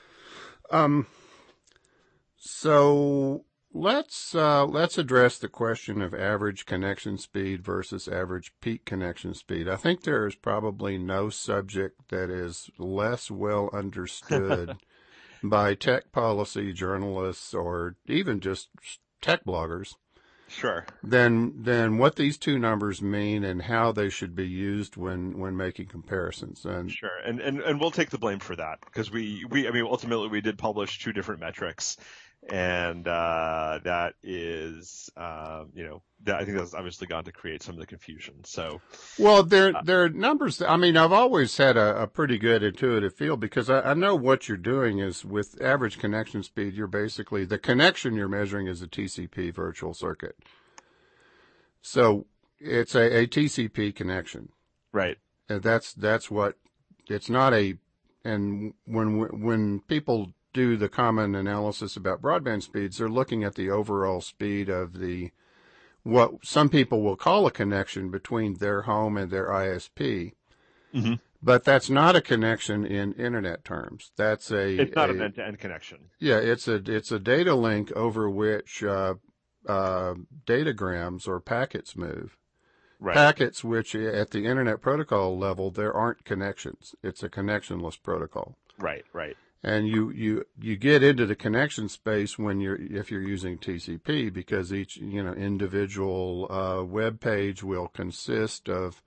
A: So let's address the question of average connection speed versus average peak connection speed. I think there is probably no subject that is less well understood by tech policy journalists or even just tech bloggers.
B: Sure.
A: Than what these two numbers mean and how they should be used when making comparisons. And
B: sure. And we'll take the blame for that because ultimately we did publish two different metrics. And that is, I think that's obviously gone to create some of the confusion. So,
A: well, there are numbers. I mean, I've always had a pretty good intuitive feel because I know what you're doing is with average connection speed. You're basically the connection you're measuring is a TCP virtual circuit. So it's a TCP connection,
B: right?
A: And that's what it's not a. And when people do the common analysis about broadband speeds, they're looking at the overall speed of what some people will call a connection between their home and their ISP.
B: Mm-hmm.
A: But that's not a connection in internet terms. It's
B: not an end-to-end connection.
A: Yeah, it's a data link over which datagrams or packets move.
B: Right.
A: Packets which at the internet protocol level there aren't connections. It's a connectionless protocol.
B: Right.
A: And you get into the connection space if you're using TCP because each individual web page will consist of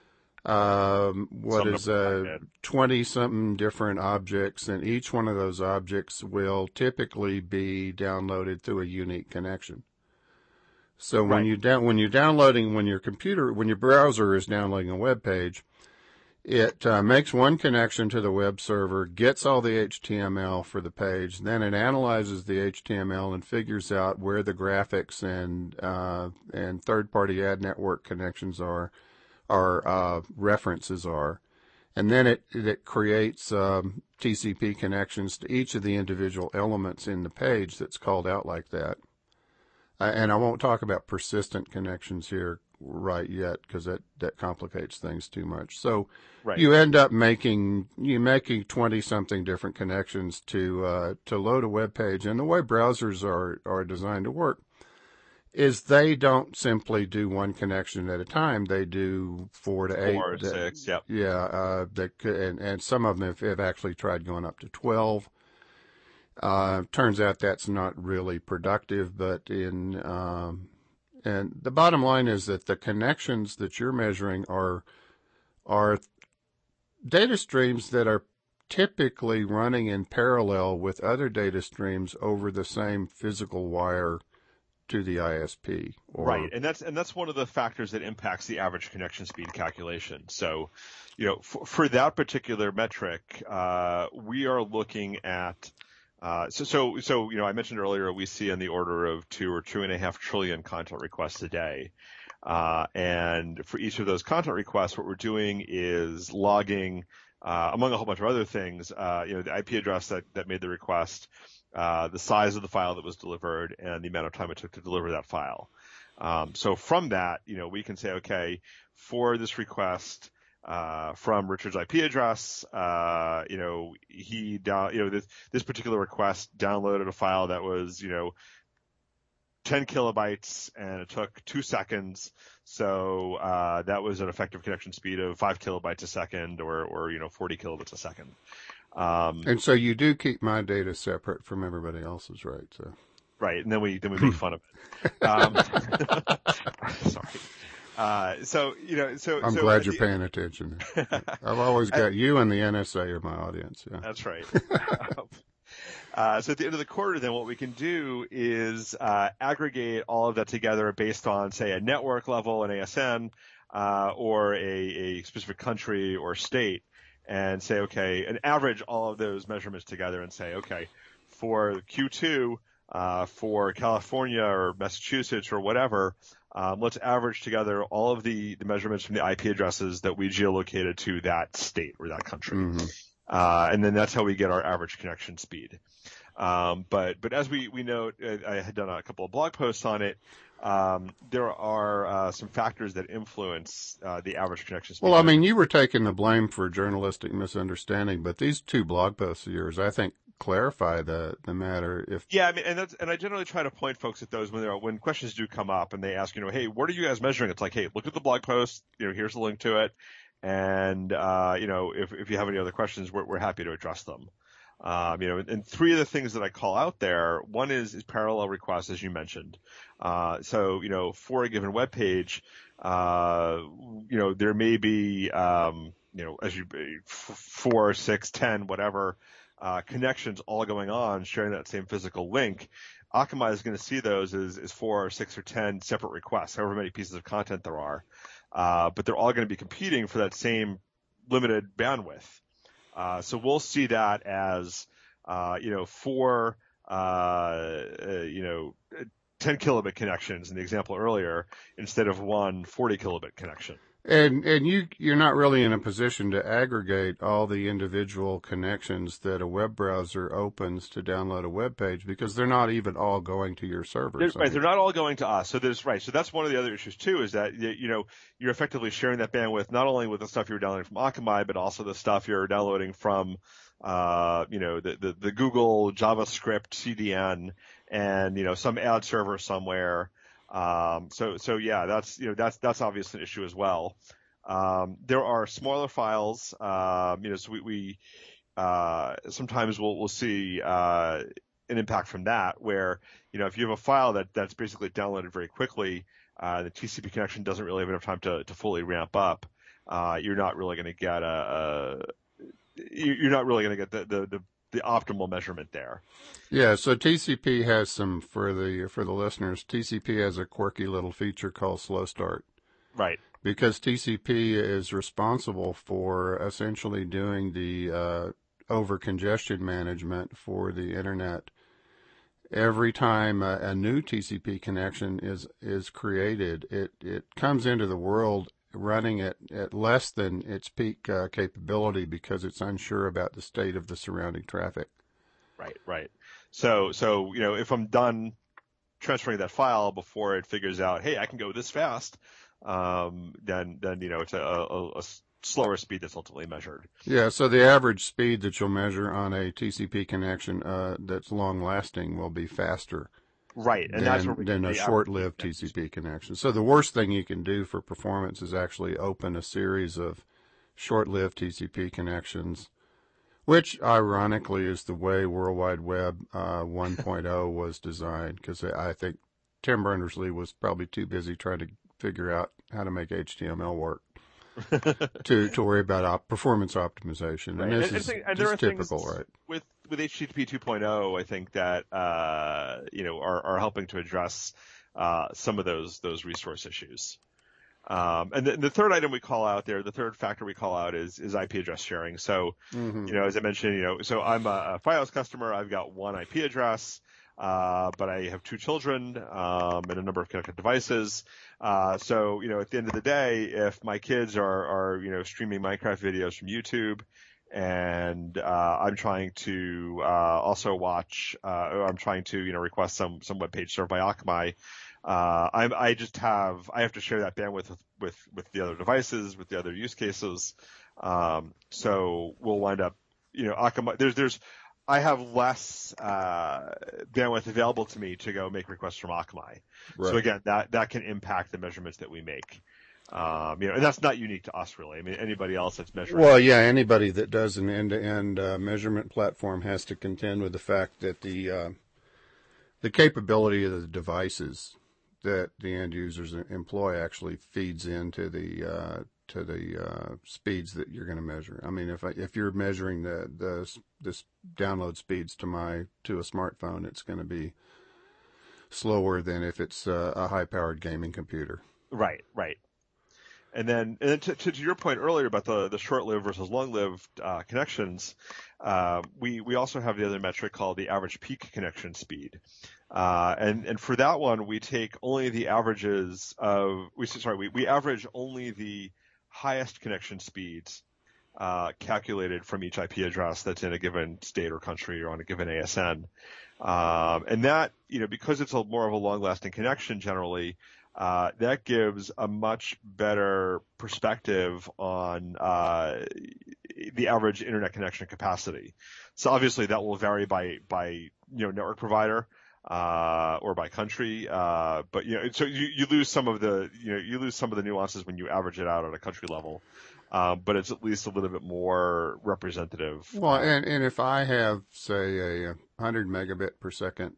A: 20-something different objects, and each one of those objects will typically be downloaded through a unique connection. So when your browser is downloading a web page, it makes one connection to the web server, gets all the HTML for the page, then it analyzes the HTML and figures out where the graphics and third-party ad network connections are references are, and then it creates TCP connections to each of the individual elements in the page that's called out like that. And I won't talk about persistent connections here right yet because that complicates things too much. So you end up making 20-something different connections to load a web page. And the way browsers are designed to work is they don't simply do one connection at a time. They do 4 to 8.
B: 4 to 6, yep.
A: Yeah, and some of them have actually tried going up to 12. Turns out that's not really productive, but and the bottom line is that the connections that you're measuring are data streams that are typically running in parallel with other data streams over the same physical wire to the ISP.
B: Right, and that's one of the factors that impacts the average connection speed calculation. So, for that particular metric, we are looking at So I mentioned earlier we see on the order of 2 or 2.5 trillion content requests a day. And for each of those content requests, what we're doing is logging, among a whole bunch of other things, the IP address that made the request, the size of the file that was delivered, and the amount of time it took to deliver that file. So from that, we can say, okay, for this request, from Richard's IP address, this particular request downloaded a file that was, 10 kilobytes and it took 2 seconds. So, that was an effective connection speed of 5 kilobytes a second or 40 kilobits a second.
A: And so you do keep my data separate from everybody else's, right? So.
B: Right. And then we make fun of it. Sorry.
A: I'm glad you're paying attention. I've always got you and the NSA are my audience. Yeah.
B: That's right. So at the end of the quarter, then what we can do is aggregate all of that together based on, say, a network level, an ASN, or a specific country or state, and say, okay, and average all of those measurements together and say, okay, for Q2, for California or Massachusetts or whatever, let's average together all of the measurements from the IP addresses that we geolocated to that state or that country.
A: Mm-hmm.
B: And then that's how we get our average connection speed. But as we note, I had done a couple of blog posts on it. There are some factors that influence the average connection speed.
A: Well, I mean, you were taking the blame for journalistic misunderstanding, but these 2 blog posts of yours, I think, clarify the matter.
B: Yeah, I mean, and I generally try to point folks at those when questions do come up and they ask, hey, what are you guys measuring? It's like, hey, look at the blog post. Here's the link to it, and if you have any other questions, we're happy to address them. And 3 of the things that I call out there, one is parallel requests, as you mentioned. So for a given web page, there may be, as you 4, 6, 10, whatever, connections all going on, sharing that same physical link. Akamai is going to see those as 4 or 6 or 10 separate requests, however many pieces of content there are. But they're all going to be competing for that same limited bandwidth. So we'll see that as, 4, 10 kilobit connections in the example earlier, instead of one 40 kilobit connection.
A: And you're not really in a position to aggregate all the individual connections that a web browser opens to download a web page, because they're not even all going to your servers.
B: Right, they're not all going to us. So that's one of the other issues too, is that you're effectively sharing that bandwidth not only with the stuff you're downloading from Akamai, but also the stuff you're downloading from the Google JavaScript CDN and some ad server somewhere. So yeah, that's obviously an issue as well. There are smaller files, so we sometimes we'll see, an impact from that where, if you have a file that's basically downloaded very quickly, the TCP connection doesn't really have enough time to fully ramp up. You're not really going to get the optimal measurement there.
A: Yeah, so TCP has for the listeners, TCP has a quirky little feature called slow start.
B: Right.
A: Because TCP is responsible for essentially doing the over congestion management for the internet. Every time a new TCP connection is created, it comes into the world running at less than its peak capability, because it's unsure about the state of the surrounding traffic.
B: Right. So if I'm done transferring that file before it figures out, hey, I can go this fast, then it's a slower speed that's ultimately measured.
A: Yeah, so the average speed that you'll measure on a TCP connection that's long lasting will be faster.
B: Right, and that's where
A: than a short-lived TCP connection. So the worst thing you can do for performance is actually open a series of short-lived TCP connections, which ironically is the way World Wide Web 1.0 was designed, because I think Tim Berners-Lee was probably too busy trying to figure out how to make HTML work to worry about performance optimization.
B: Right.
A: And this is just typical, right?
B: With HTTP 2.0, I think that are helping to address some of those resource issues. And the third item we call out there, the third factor we call out is IP address sharing. So, as I mentioned, so I'm a Fios customer. I've got one IP address, but I have 2 children, and a number of connected devices. So, at the end of the day, if my kids are streaming Minecraft videos from YouTube, and I'm trying to also watch, or I'm trying to request some web page served by Akamai, I have to share that bandwidth with the other devices, with the other use cases. So we'll wind up, Akamai, I have less bandwidth available to me to go make requests from Akamai. Right. So again, that can impact the measurements that we make. And that's not unique to us, really. I mean, anybody else that's measuring.
A: Well, yeah, anybody that does an end-to-end measurement platform has to contend with the fact that the capability of the devices that the end users employ actually feeds into the speeds that you're going to measure. I mean, if you're measuring this download speeds to a smartphone, it's going to be slower than if it's a high-powered gaming computer.
B: Right. And then to your point earlier about the short-lived versus long-lived connections, we also have the other metric called the average peak connection speed. And for that one, we take only the averages we average only the highest connection speeds calculated from each IP address that's in a given state or country or on a given ASN. And that, because it's more of a long-lasting connection generally, that gives a much better perspective on the average internet connection capacity. So obviously that will vary by network provider or by country, but so you lose some of the nuances when you average it out at a country level. But it's at least a little bit more representative.
A: Well, and if I have, say, a 100 megabit per second,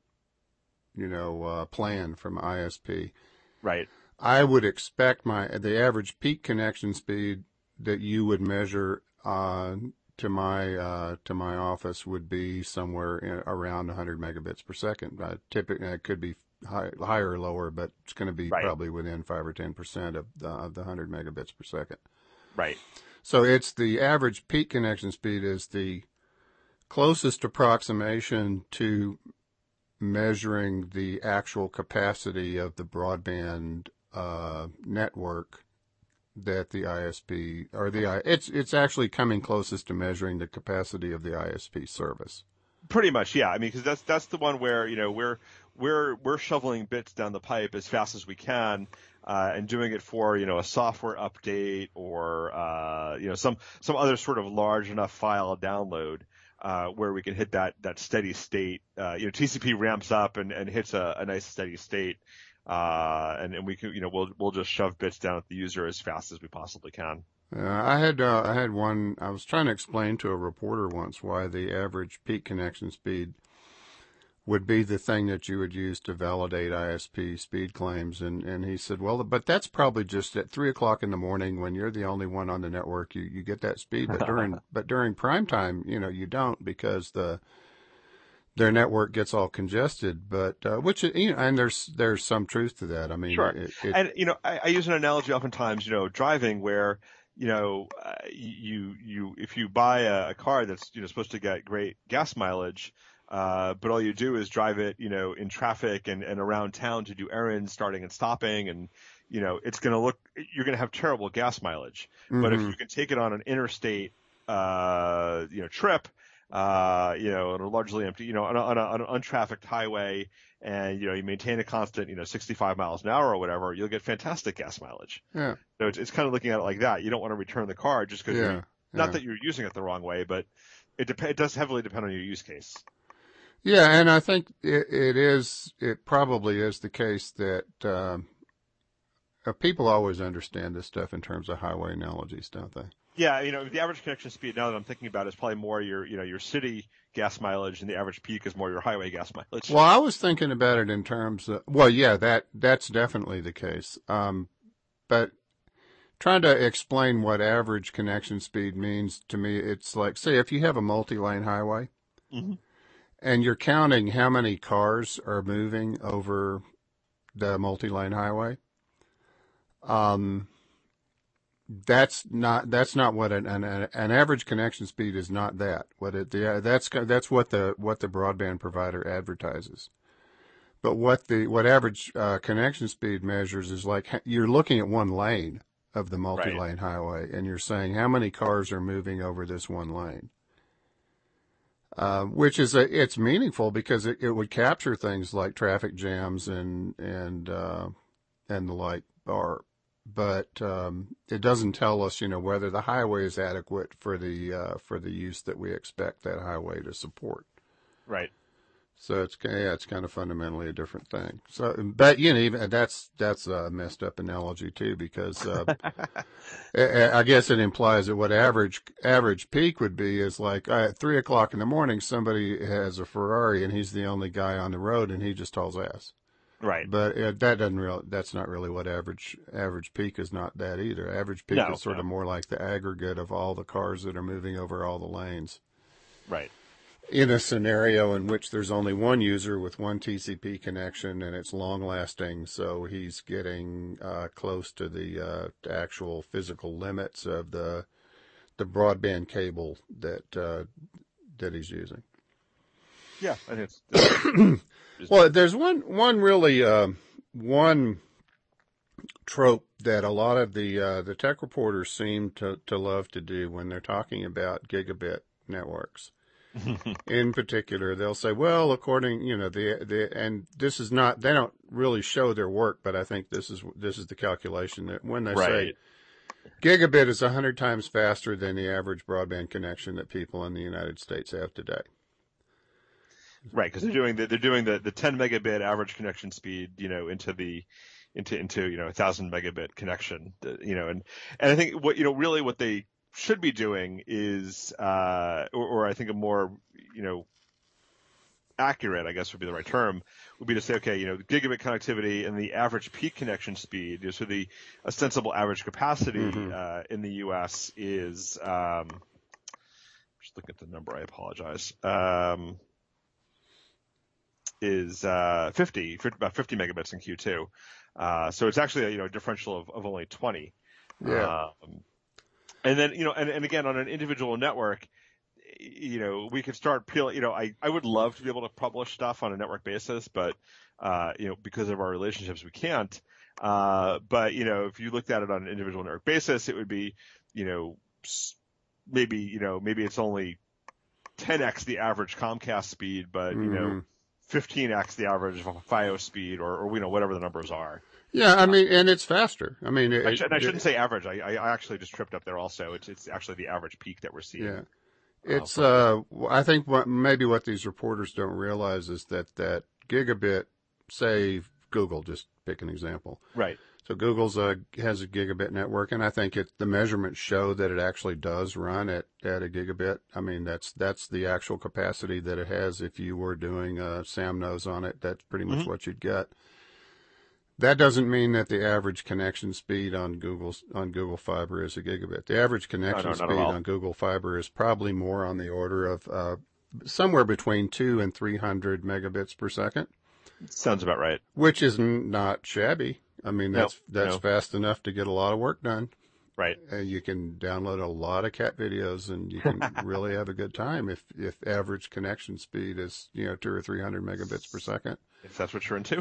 A: plan from ISP,
B: right,
A: I would expect the average peak connection speed that you would measure to my office would be somewhere around 100 megabits per second. Typically, it could be higher or lower, but it's going to be probably within 5 or 10% of the 100 megabits per second.
B: Right.
A: So it's the average peak connection speed is the closest approximation to measuring the actual capacity of the broadband network that the ISP it's actually coming closest to measuring the capacity of the ISP service.
B: Pretty much, yeah. I mean, because that's the one where we're shoveling bits down the pipe as fast as we can, and doing it for a software update or some other sort of large enough file download where we can hit that steady state. TCP ramps up and hits a nice steady state, and we can we'll just shove bits down at the user as fast as we possibly can.
A: I had one. I was trying to explain to a reporter once why the average peak connection speed would be the thing that you would use to validate ISP speed claims, and he said, well, but that's probably just at 3:00 in the morning when you're the only one on the network. You get that speed, but during prime time, you don't, because their network gets all congested. But and there's some truth to that. I mean,
B: sure. And I use an analogy oftentimes, driving where. If you buy a car that's supposed to get great gas mileage, but all you do is drive it, in traffic and around town to do errands, starting and stopping, and you're going to have terrible gas mileage. Mm-hmm. But if you can take it on an interstate, trip, on a largely empty, on an untrafficked highway, and you maintain a constant 65 miles an hour or whatever, you'll get fantastic gas mileage.
A: Yeah.
B: So it's kind of looking at it like that. You don't want to return the car just because not that you're using it the wrong way, but it does heavily depend on your use case.
A: Yeah, and I think it probably is the case that people always understand this stuff in terms of highway analogies, don't they?
B: Yeah, the average connection speed, now that I'm thinking about it, is probably more your city gas mileage, and the average peak is more your highway gas mileage.
A: Well, I was thinking about it in terms of, that's definitely the case. But trying to explain what average connection speed means to me, it's like, say, if you have a multi-lane highway, mm-hmm. and you're counting how many cars are moving over the multi-lane highway, that's not what an average connection speed is. Not that that's what the broadband provider advertises. But what average connection speed measures is like you're looking at one lane of the multi-lane highway, and you're saying how many cars are moving over this one lane. Which is it's meaningful because it would capture things like traffic jams and the like but it doesn't tell us, whether the highway is adequate for the use that we expect that highway to support.
B: Right.
A: So it's kind of fundamentally a different thing. So, but even that's a messed up analogy too, because I guess it implies that what average peak would be is like at 3:00 in the morning, somebody has a Ferrari and he's the only guy on the road and he just hauls ass.
B: Right.
A: But that's not really what average peak is. Not that either. Average peak is sort of more like the aggregate of all the cars that are moving over all the lanes.
B: Right.
A: In a scenario in which there's only one user with one TCP connection and it's long lasting, so he's getting close to the actual physical limits of the broadband cable that he's using.
B: Yeah, I think it's
A: well, there's one really one trope that a lot of the tech reporters seem to love to do when they're talking about gigabit networks. In particular, they'll say, well, according, and this is not, they don't really show their work, but I think this is the calculation that when they say gigabit is 100 times faster than the average broadband connection that people in the United States have today.
B: Right, because they're doing the 10 megabit average connection speed, into 1,000 megabit connection, and I think really what they should be doing is, or I think a more, accurate, I guess would be the right term, would be to say, okay, gigabit connectivity and the average peak connection speed, so the ostensible average capacity in the U.S. is, just looking at the number, I apologize, is 50, about 50 megabits in Q2. So it's actually a differential of only 20.
A: Yeah.
B: And then, and again, on an individual network, we could start peeling, I would love to be able to publish stuff on a network basis, but, because of our relationships, we can't. But, if you looked at it on an individual network basis, it would be, maybe it's only 10x the average Comcast speed, but, 15x the average of a FiOS speed or whatever the numbers are.
A: Yeah, I mean, and it's faster. I mean,
B: I shouldn't say average. I actually just tripped up there also. It's actually the average peak that we're seeing.
A: Yeah. It's, I think maybe what these reporters don't realize is that gigabit, say Google, just pick an example.
B: Right.
A: So Google's has a gigabit network, and I think the measurements show that it actually does run at a gigabit. I mean, that's the actual capacity that it has. If you were doing SAM-nose on it, that's pretty much what you'd get. That doesn't mean that the average connection speed on Google Fiber is a gigabit. The average connection speed on Google Fiber is probably more on the order of somewhere between 200 and 300 megabits per second.
B: Sounds about right.
A: Which is not shabby. I mean, that's fast enough to get a lot of work done.
B: Right.
A: And you can download a lot of cat videos, and you can really have a good time if average connection speed is 200 or 300 megabits per second.
B: If that's what you're into.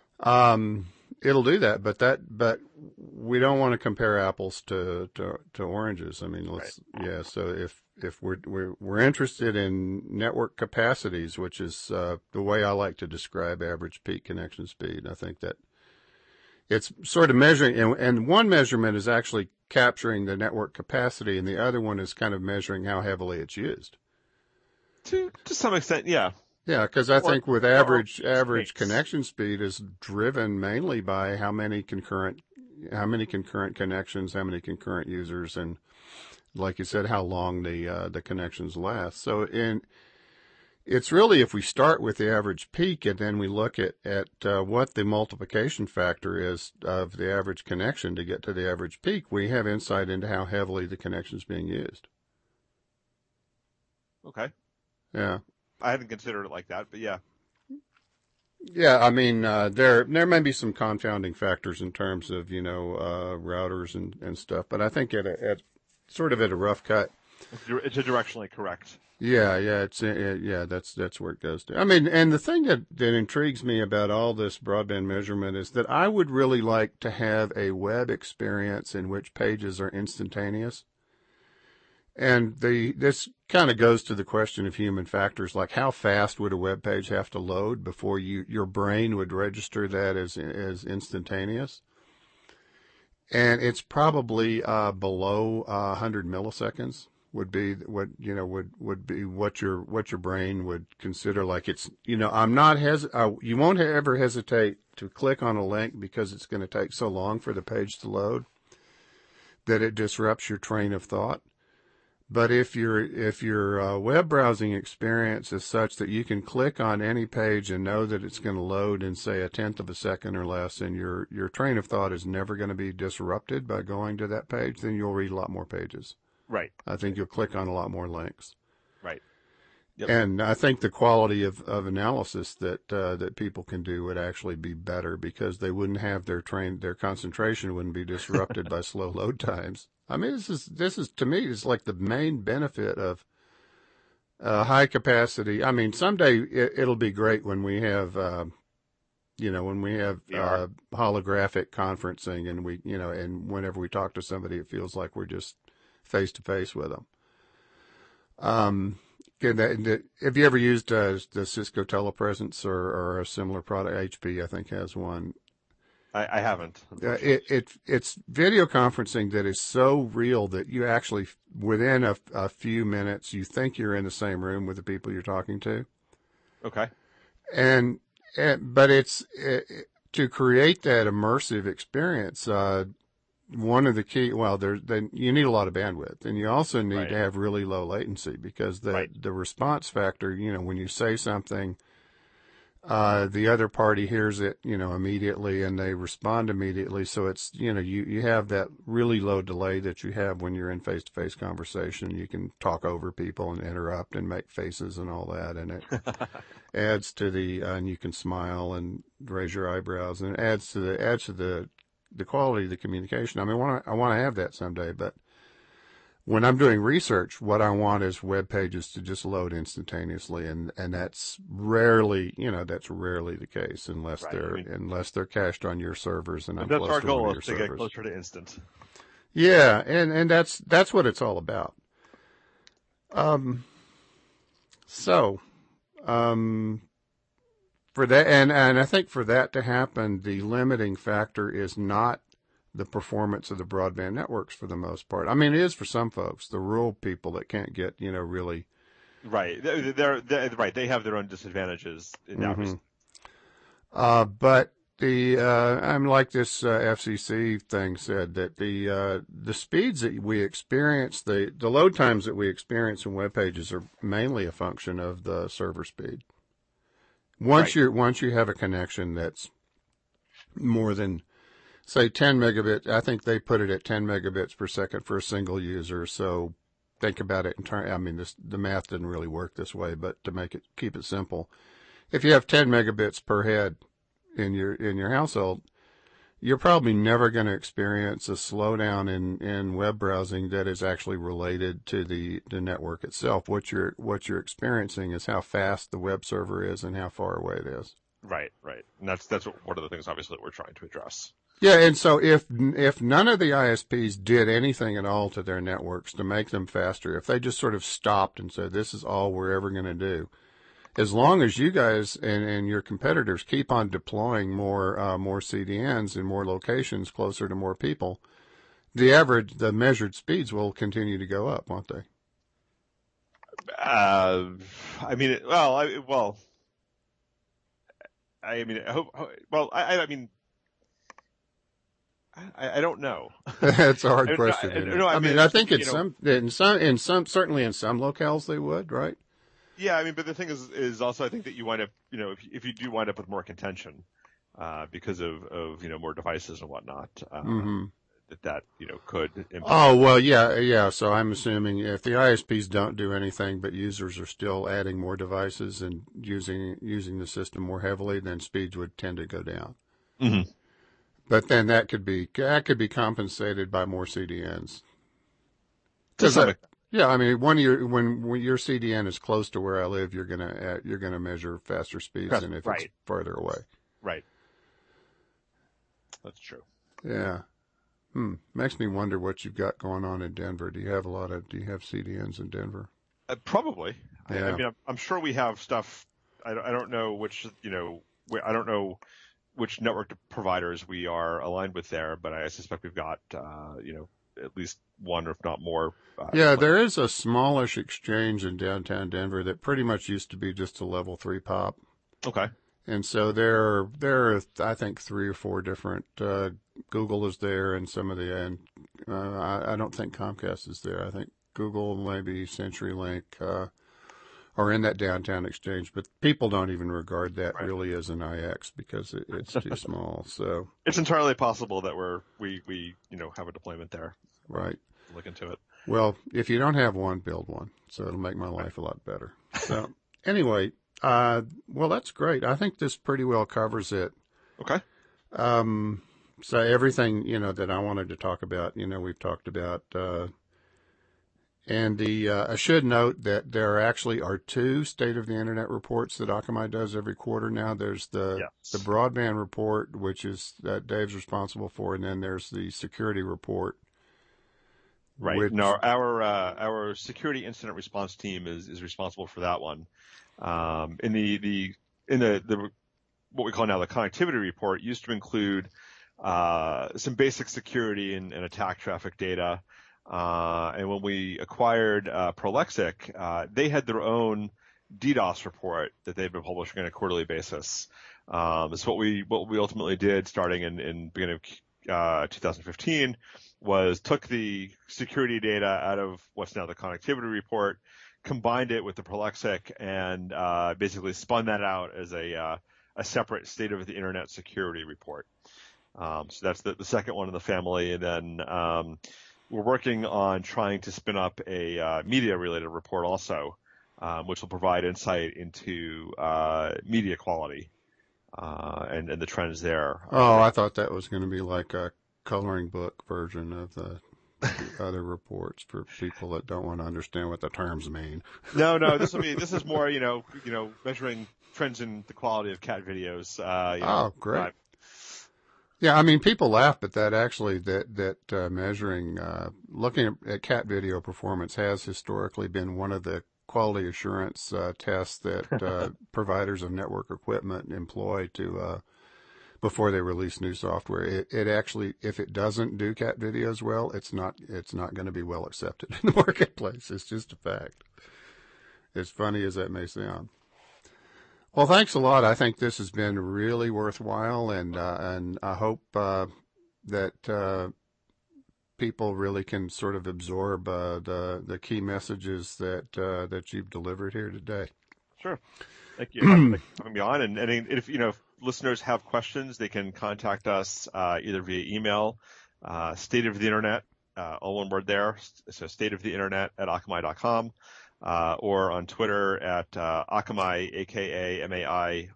A: It'll do that, but we don't want to compare apples to oranges. I mean, so if we're interested in network capacities, which is the way I like to describe average peak connection speed, I think that it's sort of measuring, and one measurement is actually capturing the network capacity, and the other one is kind of measuring how heavily it's used.
B: To some extent, yeah.
A: Yeah, because I think with average connection speed is driven mainly by how many concurrent connections, how many concurrent users, and like you said, how long the connections last. So it's really, if we start with the average peak and then we look at what the multiplication factor is of the average connection to get to the average peak, we have insight into how heavily the connection is being used.
B: Okay.
A: Yeah.
B: I hadn't considered it like that, but yeah.
A: Yeah, I mean, there may be some confounding factors in terms of, routers and stuff, but I think at sort of at a rough cut.
B: It's directionally correct.
A: Yeah, that's where it goes to. I mean, and the thing that intrigues me about all this broadband measurement is that I would really like to have a web experience in which pages are instantaneous. And this kind of goes to the question of human factors, like how fast would a web page have to load before your brain would register that as instantaneous? And it's probably below 100 milliseconds would be what your brain would consider like it's, I'm not you won't ever hesitate to click on a link because it's going to take so long for the page to load that it disrupts your train of thought. But if your web browsing experience is such that you can click on any page and know that it's going to load in, say, a tenth of a second or less, and your train of thought is never going to be disrupted by going to that page, then you'll read a lot more pages.
B: Right.
A: I think you'll click on a lot more links.
B: Right. Yep.
A: And I think the quality of analysis that people can do would actually be better because they wouldn't have their concentration wouldn't be disrupted by slow load times. I mean, this is to me is like the main benefit of high capacity. I mean, someday it'll be great when we have When we have holographic conferencing and and whenever we talk to somebody, it feels like we're just face to face with them. Have you ever used the Cisco Telepresence or a similar product? HP, I think, has one.
B: I haven't.
A: It's video conferencing that is so real that you actually, within a few minutes, you think you're in the same room with the people you're talking to.
B: Okay.
A: But to create that immersive experience, one of the key, you need a lot of bandwidth, and you also need to have really low latency because the response factor, when you say something, the other party hears it, immediately, and they respond immediately. So it's, you have that really low delay that you have when you're in face-to-face conversation. You can talk over people and interrupt and make faces and all that, and it adds to and you can smile and raise your eyebrows, and it adds to the quality of the communication. I mean, I want to have that someday, but when I'm doing research, what I want is web pages to just load instantaneously, and that's rarely the case unless they're cached on your servers and I'm close to one of your servers. That's our goal, is to get
B: closer to instant.
A: Yeah, and that's what it's all about. For that, and I think for that to happen, the limiting factor is not the performance of the broadband networks for the most part. I mean, it is for some folks, the rural people that can't get, really.
B: Right. They're right. They have their own disadvantages in that respect.
A: But I'm like this FCC thing said that the speeds that we experience, the load times that we experience in web pages are mainly a function of the server speed. Once you have a connection that's more than, say, 10 megabits, I think they put it at 10 megabits per second for a single user. So think about it the math didn't really work this way, but to keep it simple, if you have 10 megabits per head in your household, you're probably never going to experience a slowdown in web browsing that is actually related to the network itself. What you're experiencing is how fast the web server is and how far away it is.
B: Right. And that's one of the things, obviously, that we're trying to address.
A: Yeah, and so if none of the ISPs did anything at all to their networks to make them faster, if they just sort of stopped and said, this is all we're ever going to do, as long as you guys and your competitors keep on deploying more CDNs in more locations closer to more people, the measured speeds will continue to go up, won't they?
B: I don't know.
A: That's a hard question. I think certainly in some locales they would, right?
B: Yeah, but the thing is also I think that you wind up, if you do wind up with more contention, because of more devices and whatnot, that could impact.
A: Oh, well, yeah. So I'm assuming if the ISPs don't do anything, but users are still adding more devices and using the system more heavily, then speeds would tend to go down.
B: Mm-hmm.
A: But then that could be compensated by more CDNs. Yeah, when your CDN is close to where I live, you're gonna measure faster speeds than if it's farther away.
B: Right. That's true.
A: Yeah. Makes me wonder what you've got going on in Denver. Do you have CDNs in Denver?
B: Probably.
A: Yeah.
B: I'm sure we have stuff. I don't know which, I don't know which network providers we are aligned with there, but I suspect we've got, at least one, or if not more.
A: There is a smallish exchange in downtown Denver that pretty much used to be just a level 3 POP.
B: Okay.
A: And so there are, I think, 3 or 4 different, Google is there and I don't think Comcast is there. I think Google, maybe CenturyLink, are in that downtown exchange, but people don't even regard that really as an IX because it's too small. So
B: it's entirely possible that we have a deployment there.
A: Right.
B: Look into it.
A: Well, if you don't have one, build one. So it'll make my life a lot better. So anyway, well, that's great. I think this pretty well covers it.
B: Okay.
A: So everything, that I wanted to talk about, we've talked about, And I should note that there actually are two State of the Internet reports that Akamai does every quarter now. There's the broadband report, which is that Dave's responsible for, and then there's the security report.
B: Right. No, our security incident response team is responsible for that one. In the what we call now the connectivity report used to include some basic security and attack traffic data. And when we acquired Prolexic, they had their own DDoS report that they've been publishing on a quarterly basis. So what we ultimately did starting in beginning of 2015 was took the security data out of what's now the connectivity report, combined it with the Prolexic, and basically spun that out as a separate state of the internet security report. So that's the second one in the family. And then we're working on trying to spin up a media-related report also, which will provide insight into media quality and the trends there.
A: Oh, I thought that was going to be like a coloring book version of the other reports for people that don't want to understand what the terms mean.
B: No, this is more, measuring trends in the quality of cat videos.
A: Great. Yeah, I mean, people laugh, but that actually, that measuring, looking at cat video performance has historically been one of the quality assurance tests that providers of network equipment employ to before they release new software. It actually, if it doesn't do cat videos well, it's not going to be well accepted in the marketplace. It's just a fact. As funny as that may sound. Well, thanks a lot. I think this has been really worthwhile, and I hope that people really can sort of absorb the key messages that you've delivered here today.
B: Sure. Thank you for having me on. And if listeners have questions, they can contact us either via email, State of the Internet, all one word there, so stateoftheinternet@akamai.com. Or on Twitter at Akamai, AKA MAI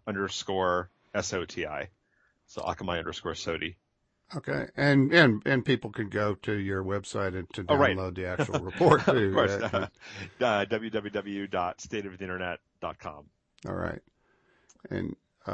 B: _SOTI. So Akamai _SOTI.
A: Okay. And people can go to your website and to download the actual report too.
B: Of course. www.stateoftheinternet.com.
A: All right. And,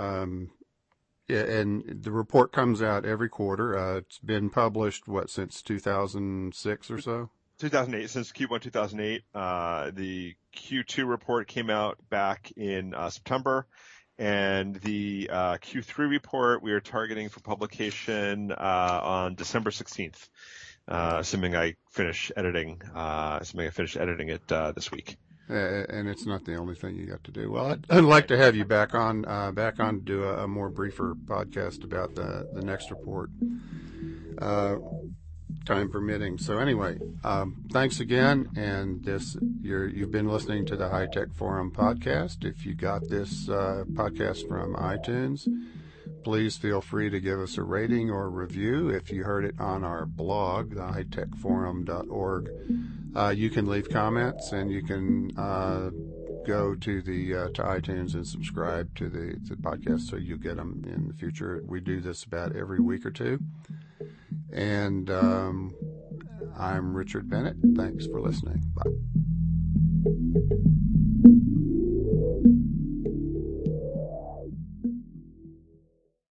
A: and the report comes out every quarter. It's been published, since 2006 or so?
B: 2008, since Q1 2008. The Q2 report came out back in September, and the Q3 report we are targeting for publication on December 16th, assuming I finish editing it this week.
A: And it's not the only thing you got to do. Well, I'd like to have you back on to do a more briefer podcast about the next report. Time permitting. So anyway, thanks again. And you've been listening to the High Tech Forum podcast. If you got this podcast from iTunes, please feel free to give us a rating or review. If you heard it on our blog, thehightechforum.org, you can leave comments, and you can go to to iTunes and subscribe to the podcast so you get them in the future. We do this about every week or two. And I'm Richard Bennett. Thanks for listening. Bye.